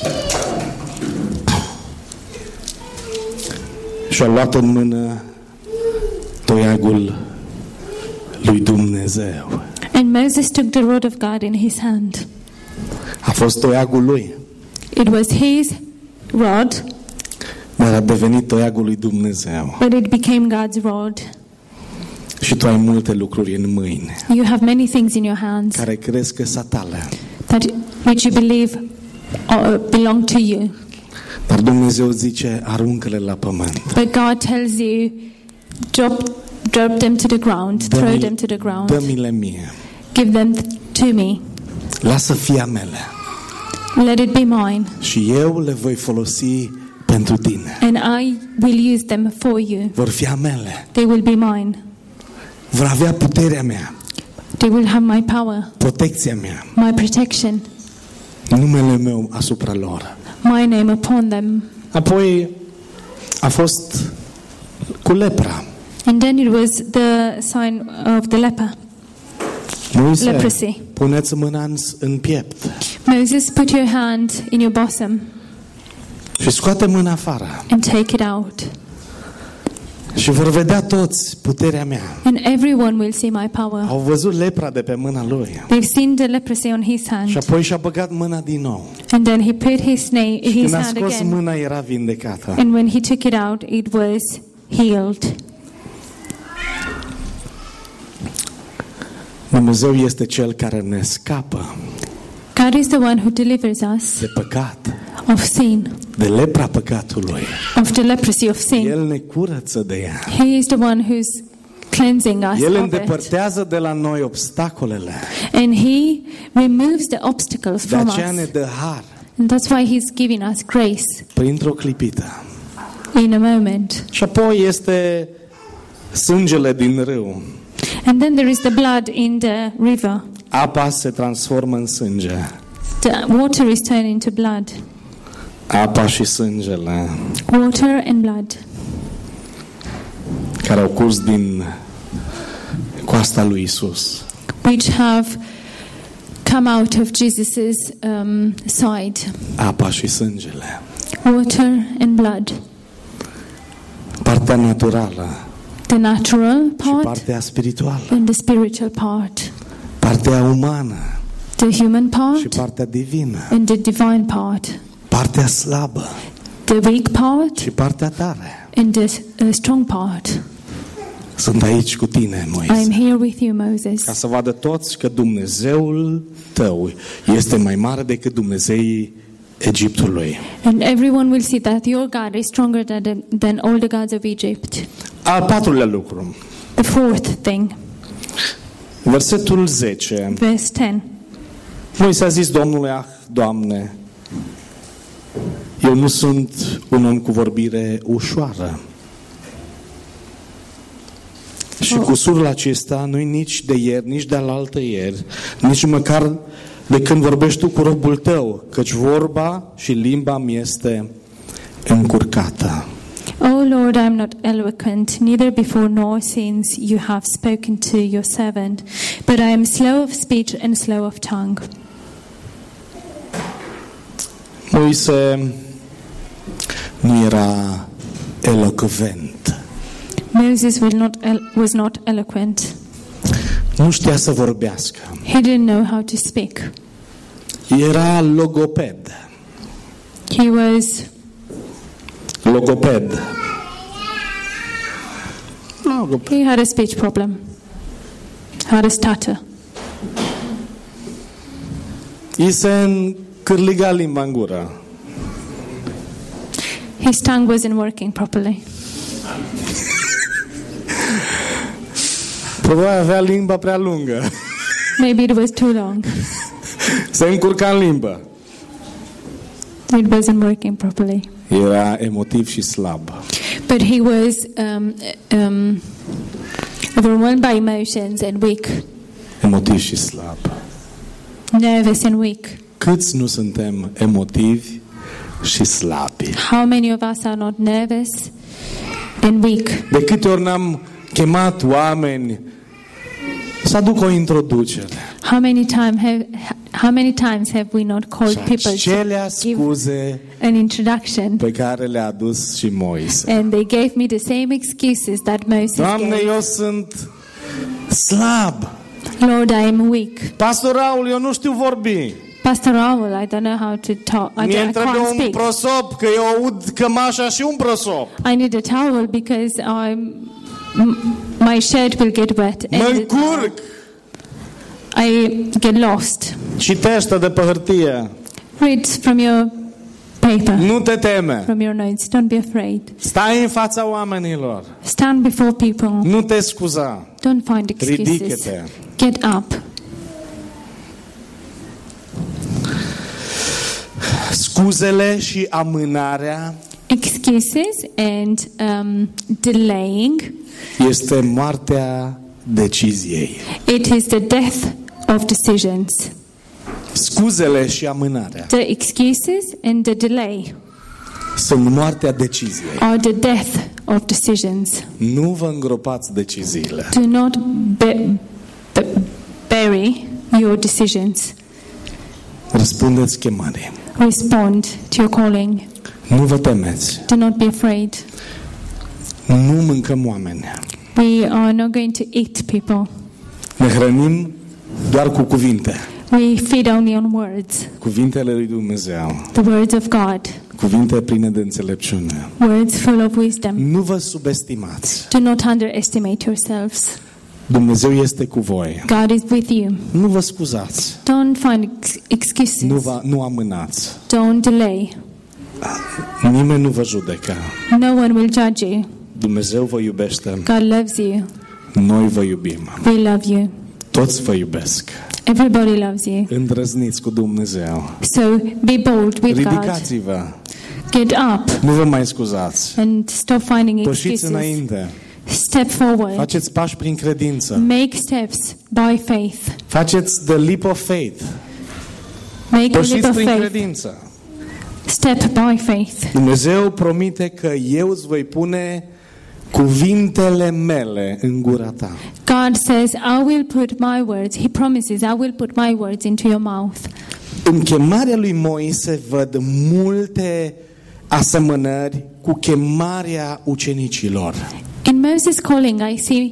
Și a luat în mână toiagul lui Dumnezeu. And Moses took the rod of God in his hand. A fost toiagul lui, It was his rod, dar a devenit toiagul lui Dumnezeu. but it became God's rod. Și tu ai multe lucruri în mâini You have many things in your hands care crezi că sunt tale. which you believe belong to you. Dar Dumnezeu zice, aruncă-le la pământ. But God tells you, drop them to the ground, throw them to the ground, Dă-mi-le mie. give them to me, Lasă fii a mele. let it be mine, Și eu le voi folosi pentru tine. and I will use them for you. Vor fi a mele. They will be mine. Vor avea puterea mea, They will have my power, protecția mea, my protection, numele meu asupra lor. my name upon them. Apoi a fost cu lepra. And then it was the sign of the leper, Moise, leprosy. puneți mâna în piept Moses, put your hand in your bosom și scoate mâna afară. and take it out. Și vor vedea toți puterea mea. And everyone will see my power. Au văzut lepra de pe mâna lui. They've seen the leprosy on his Și hand. apoi și-a băgat mâna din nou. And then he put his Când a hand scos again. mâna era vindecată. And when he took it out, it was healed. Dumnezeu este Cel care ne scapă God is the one who delivers us de păcat, of sin, de lepra păcatului. of the leprosy of sin. El ne curăță de ea. He is the one who's cleansing us El of it. îndepărtează de la noi obstacolele. And he removes the obstacles De from aceea ne us. dă har And that's why he's giving us grace printr-o clipită. in a moment. Și apoi este sângele din râu. And then there is the blood in the river. Apa se transformă în sânge. The water is turned into blood. Apa și sângele Water and blood care au curs din coasta lui Isus. which have come out of Jesus's side. Apa și sângele. Water and blood. Partea naturală The natural și part partea spirituală. and the spiritual part. Partea umană The human și part partea divină. and the divine part. Partea slabă The weak part și partea tare. and the strong part. Sunt aici cu tine, I Moise. am here with you, Moses. Ca să vadă toți că Dumnezeul tău este mai mare decât Dumnezeii Egiptului. And everyone will see that your God is stronger than all the gods of Egypt. Al patrulea lucru. The fourth thing, Versetul 10. verse 10. Moise a zis Domnului, Doamne, eu nu sunt un om cu vorbire ușoară. Și cusurul acesta nu-i nici de ieri, nici de alaltă ieri, nici măcar de când vorbești tu cu robul tău, căci vorba și limba mi este încurcată. O Lord, I am not eloquent, neither before nor since you have spoken to your servant, but I am slow of speech and slow of tongue. Moise nu era elocvent. Moses was not eloquent. Nu știa să vorbească. He didn't know how to speak. Era logoped. He was Logoped. he had a speech problem. Had a stutter. I se încârliga limba în gură. His tongue wasn't working properly. Probabil avea limba prea lungă. Maybe it was too long. Se încurca în limbă. It wasn't working properly. Era emotiv și slab. But he was overwhelmed by emotions and weak. Emotiv și slab. Nervous and weak. Câți nu suntem emotivi și slabi? How many of us are not nervous and weak? De câte ori n-am chemat oameni să aducă o introducere? How many times have we not called people to Acelea give scuze an introduction? pe care le-a adus și Moise. And they gave me the same excuses that Moses Doamne, gave. eu sunt slab. Lord, I am weak. Pastor Raul, eu nu știu vorbi. Pastor Raul, I don't know how to talk. I Mi-e can't trebuie un speak. prosop, că eu aud cămașa și un prosop. I need a towel because my shirt will get wet. Mă încurc. I get lost. Citește de pe hârtie. Read from your paper, Nu te teme. from your notes. Don't be afraid. Stai în fața oamenilor. Stand before people. Nu te scuza. Don't find excuses. Ridică-te. Get up. Scuzele și amânarea Excuses and delaying. este moartea deciziei. It is the death of decisions. Scuzele și amânarea The excuses and the delay sunt moartea deciziei. are the death of decisions. Nu vă îngropați deciziile. Do not bury your decisions. Răspundeți chemării. Respond to your calling. Nu vă temeți. Do not be afraid. Nu mâncăm oameni. We are not going to eat people. Ne hrănim doar cu cuvinte. We feed only on words. Cuvintele lui Dumnezeu. The words of God. Cuvinte pline de înțelepciune. Words full of wisdom. Nu vă subestimați. Do not underestimate yourselves. Dumnezeu este cu voi. God is with you. Nu vă scuzați. Don't find excuses. Nu amânați. Don't delay. Nimeni nu vă judecă. No one will judge you. Dumnezeu vă iubește. God loves you. Noi vă iubim. We love you. Toți vă iubesc. Everybody loves you. Îndrăzniți cu Dumnezeu. So be bold with God. Ridicați-vă. Get up Nu vă mai scuzați. and stop finding Pășiți excuses. înainte. Step forward. Faceți pași prin credință. Make steps by faith. Faceți the leap of faith. Make a leap Pășiți of prin faith. credință. Step by faith. Dumnezeu promite că eu îți voi pune cuvintele mele în gura ta. God says, I will put my words. He promises, I will put my words into your mouth. În chemarea lui Moise văd multe asemănări cu chemarea ucenicilor. In Moses' calling, I see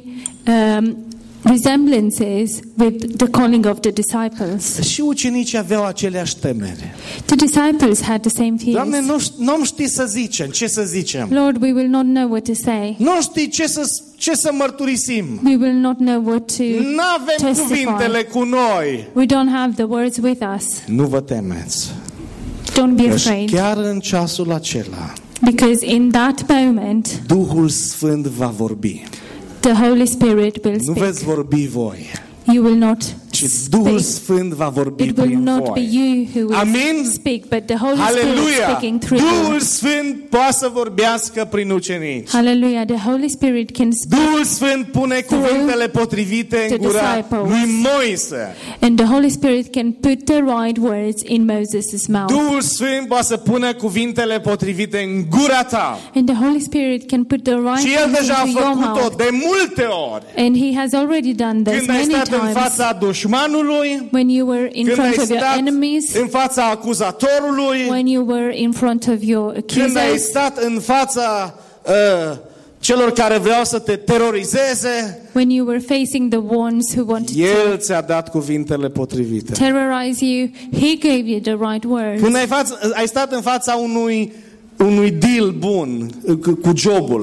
resemblances with the calling of the disciples. Și ucenicii aveau aceleași temeri. The disciples had the same fears. Doamne, nu știi să zicem, ce să zicem? Lord, we will not know what to say. Nu știi ce să mărturisim. We will not know what to N-avem cuvintele testify. cu noi. We don't have the words with us. Nu vă temeți. Don't be Căci afraid. chiar în ceasul acela, Because in that moment, Duhul Sfânt va vorbi. the Holy Spirit will Nu speak. veți vorbi voi, You will not ci Duhul speak. Sfânt va vorbi It will prin not be voi. you who will Amin? speak, but the Holy Spirit Aleluia! speaking through Duhul you. Sfânt poate să vorbească prin ucenici. Hallelujah. The Holy Spirit can speak, Duhul Sfânt pune cuvintele potrivite în the gura disciples. lui Moise. and the Holy Spirit can put the right words in Moses' mouth. Duhul Sfânt poate să pună cuvintele potrivite în gura ta. And the Holy Spirit can put the right Și El words deja a into your făcut-o mouth. de multe ori. And He has already done this Când ai many stat în times. fața dușmanului, When you were in când ai front of your stat enemies, în fața acuzatorului, when you were in front of your când ai accusers, stat în fața celor care vreau să te terorizeze, when you were facing the ones who wanted to El ți-a dat cuvintele potrivite. terrorize you, He gave you the right words. Când ai stat în fața unui deal bun cu jobul,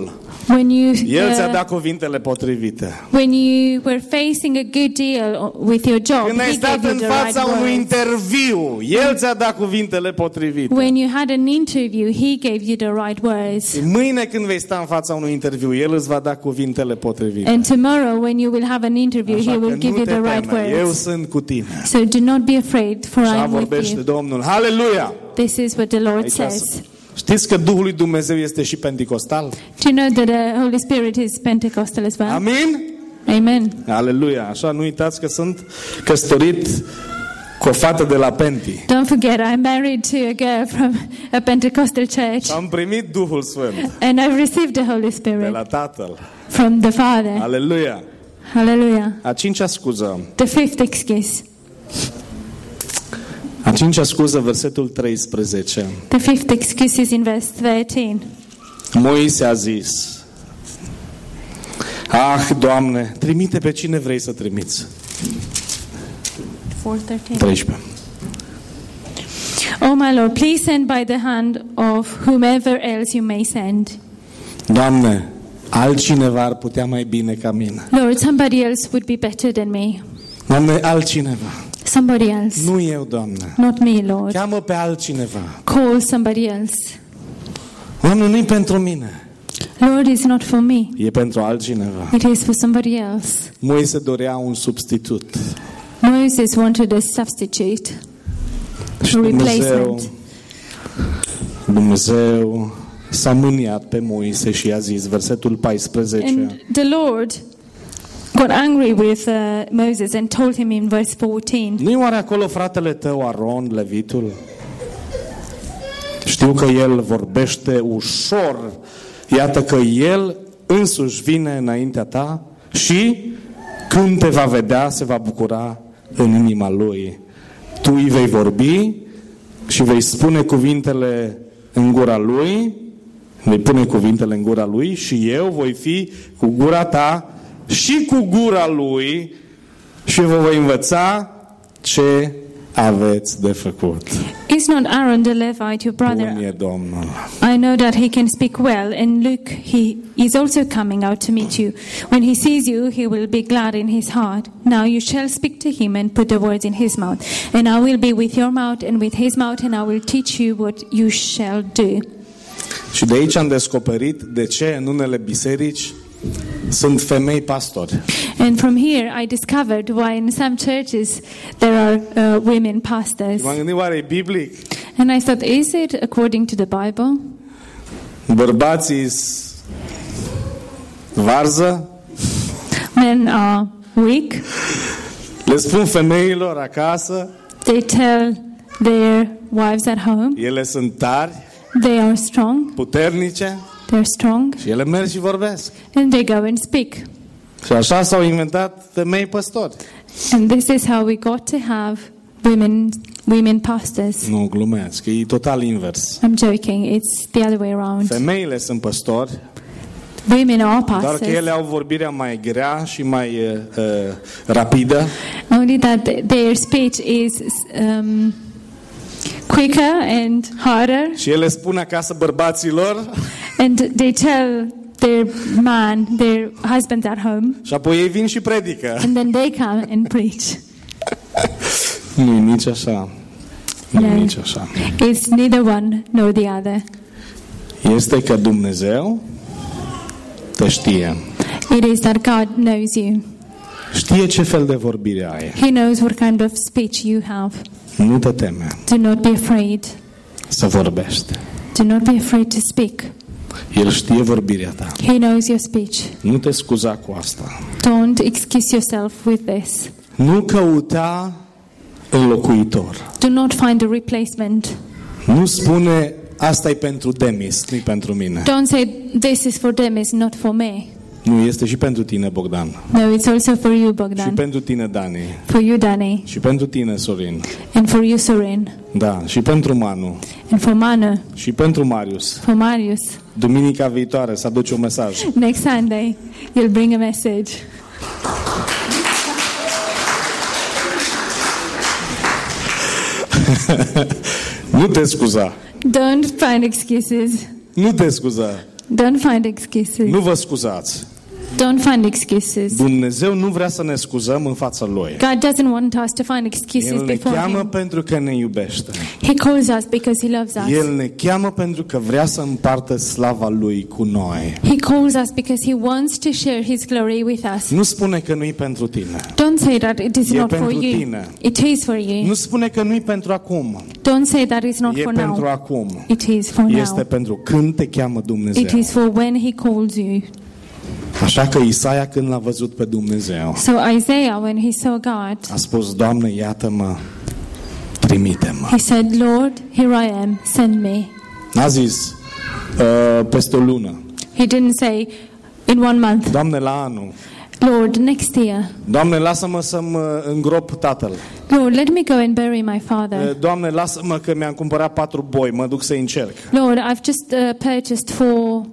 When you El ți-a dat cuvintele potrivite. when you were facing a good deal with your job, Când ai He stat gave you în the fața right unui words. interviu, El ți-a dat cuvintele potrivite. When you had an interview, He gave you the right words. Mâine când vei sta în fața unui interviu, El îți va da cuvintele potrivite. And tomorrow, when you will have an interview, Așa He că will give nu you te the right teme, eu words. sunt cu tine. So do not be afraid, for I Așa am with vorbește you. Domnul. Haleluia! This is what the Lord Aici says. știți că Duhul lui Dumnezeu este și penticostal? Do you know that the Holy Spirit is Pentecostal as well? Amin? Amen. Aleluia! Așa, nu uitați că sunt căsătorit cu o fată de la Penti. Don't forget, I'm married to a girl from a Pentecostal church, Am primit Duhul Sfânt and I've received the Holy de Spirit la Tatăl. from the Father. Aleluia! Hallelujah. A cincea scuză. The fifth excuse. A cincea scuză, versetul 13. The fifth excuse is in verse 13. Moise a zis: Ah, Doamne, trimite pe cine vrei să trimiți. 4:13. 13. Oh my Lord, please send by the hand of whomever else you may send. Doamne, altcineva ar putea mai bine ca mine. Lord, somebody else would be better than me. Doamne, altcineva. Somebody else. Nu eu, Doamne. Not me, Lord. Cheamă pe altcineva. Call somebody else. Doamne, nu-i pentru mine. Lord, it's not for me. E pentru altcineva. It is for somebody else. Moise dorea un substitut. Moses wanted a substitute, Și a replacement. Dumnezeu s-a mâniat pe Moise și i-a zis, versetul 14. And the Lord got angry with Moses and told him in verse 14, Nu-i oare acolo fratele tău Aron, levitul? Știu că el vorbește ușor. Iată că el însuși vine înaintea ta și când te va vedea, se va bucura în inima lui. Tu îi vei vorbi și vei spune cuvintele în gura lui, vei pune cuvintele în gura lui și eu voi fi cu gura ta și cu gura lui și vă voi învăța ce aveți de făcut. Is not Aaron the Levite your Bun brother? e Domnul. I know that he can speak well, and look, he is also coming out to meet you. When he sees you, he will be glad in his heart. Now you shall speak to him and put the words in his mouth. And I will be with your mouth and with his mouth, and I will teach you what you shall do. Și de aici am descoperit de ce în unele biserici sunt femei pastori. And from here, I discovered why in some churches there are women pastors. M-am gândit, oare e biblic? And I thought, is it according to the Bible? Bărbații varză? Men are weak. Le spun femeilor acasă, They tell their wives at home ele sunt tari, they are strong. puternice They're strong. și ele merg și vorbesc. And they go and speak. Și așa s-au inventat femei păstori. And this is how we got to have women pastors. Nu, glumesc, că e total invers. I'm joking. It's the other way around. Femeile sunt păstori, Women are doar că pastors. ele au vorbirea mai grea și mai rapidă. Only that their speech is quicker and harder. Și ele spun acasă bărbaților And they tell their husbands at home. și apoi ei vin și predică. And then they come and preach. Nu e nici așa. Nu e No. nici așa. It's neither one nor the other. Este că Dumnezeu te știe. It is that God knows you. Știe ce fel de vorbire ai. He knows what kind of speech you have. Nu te teme Do not be afraid. să vorbești. Do not be afraid to speak. El știe vorbirea ta. He knows your speech. Nu te scuza cu asta. Don't excuse yourself with this. Nu căuta înlocuitor. Do not find a replacement. Nu spune asta e pentru Demis, nu e pentru mine. Don't say this is for them, it's not for me. Nu, este și pentru tine, Bogdan. No, it's also for you, Și Bogdan. pentru tine, Dani. For you, Danny. Și pentru tine, Sorin. And for you, Sorin. Da, și pentru Manu. And for Manu. Și pentru Marius. For Marius. Duminica viitoare să aduci un mesaj. Next Sunday, you'll bring a message. Nu te scuza. Don't find excuses. Nu te scuza. Don't find excuses. Nu vă scuzați. Don't find excuses. Dumnezeu nu vrea să ne scuzăm în fața Lui. God doesn't want us to find excuses El ne before cheamă Him. pentru că ne iubește. He calls us because He loves us. El ne cheamă pentru că vrea să împartă slava Lui cu noi. He calls us because He wants to share His glory with us. Nu spune că nu-i pentru tine. Don't say that it is E not for pentru you. tine. It is for you. Nu spune că nu-i pentru acum. Don't say that it's not E for pentru now. acum. It is for Este now. pentru când te cheamă Dumnezeu. It is for when He calls you. Așa că Isaia, când l-a văzut pe Dumnezeu, So Isaiah, when he saw God, a spus: Doamne, iată-mă, trimite-mă. he said, Lord, here I am, send me. N-a zis peste o lună. He didn't say, in 1 month, Doamne, la anul. Lord, next year. Doamne, lasă-mă să-mi îngrop tatăl. Lord, let me go and bury my father. Doamne, lasă-mă că mi-am cumpărat 4 boi, mă duc să-i încerc. Lord, I've just purchased 4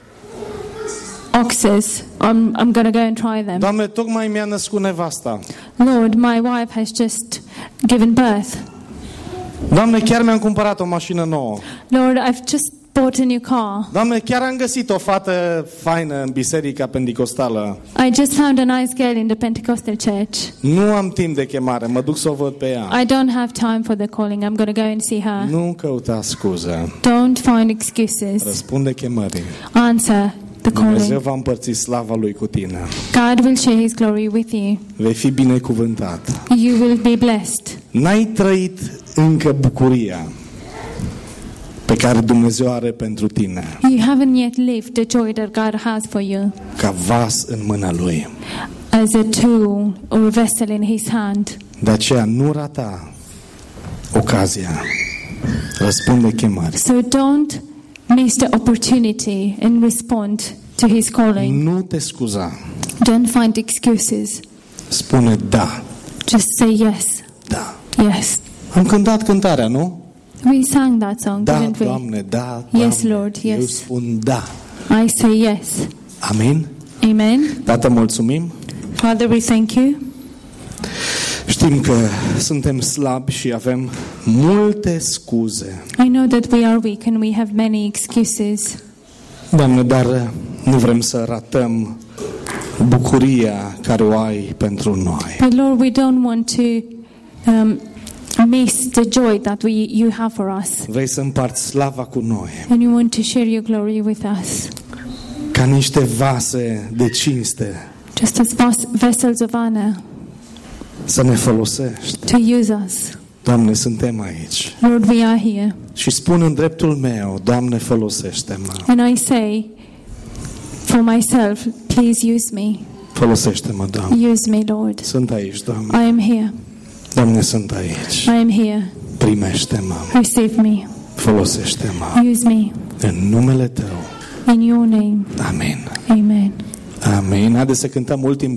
oxes. I'm going to go and try them. Doamne, tocmai mi-a născut nevasta. Lord, my wife has just given birth. Doamne, chiar mi-am cumpărat o mașină nouă. Lord, I've just bought a new car. Doamne, chiar am găsit o fată faină în biserica pentecostală. I just found a nice girl in the Pentecostal church. Nu am timp de chemare, mă duc să o văd pe ea. I don't have time for the calling. I'm going to go and see her. Nu căuta scuze. Don't find excuses. Răspunde chemării. Answer the Dumnezeu calling. va împărți slava Lui cu tine. God will share His glory with you. Vei fi binecuvântat. You will be blessed. N-ai trăit încă bucuria pe care Dumnezeu are pentru tine, You haven't yet lived the joy that God has for you ca vas în mâna Lui. as a tool or a vessel in His hand. De aceea nu rata ocazia. Răspunde chemării. So don't miss the opportunity and respond to His calling. Nu te scuza. Don't find excuses. Spune da. Just say yes. Da. Yes. Am cântat cântarea, nu? We sang that song, Da, didn't we? Doamne, da, Doamne. Yes, Lord, Eu yes. spun da. I say yes. Amin? Amen. Tată, mulțumim. Father, we thank you. Știm că suntem slabi și avem multe scuze. I know that we are weak and we have many excuses. Doamne, dar nu vrem să ratăm bucuria care o ai pentru noi. But Lord, we don't want to miss the joy that you have for us. Vrei să împarți slava cu noi, And you want to share your glory with us. ca niște vase de cinste, Just as vessels of honor să ne folosești. to use us. Doamne, suntem aici. Lord, we are here. Și spun în dreptul meu, Doamne, folosește-mă. And I say for myself, please use me. Folosește-mă, Doamne. Use me, Lord. Sunt aici, Doamne. I am here. Doamne, sunt aici. I am here. Primește-mă. Receive me. Folosește-mă. Use me. În numele Tău. In your name. Amin. Amen. Amin. Haideți să cântăm ultim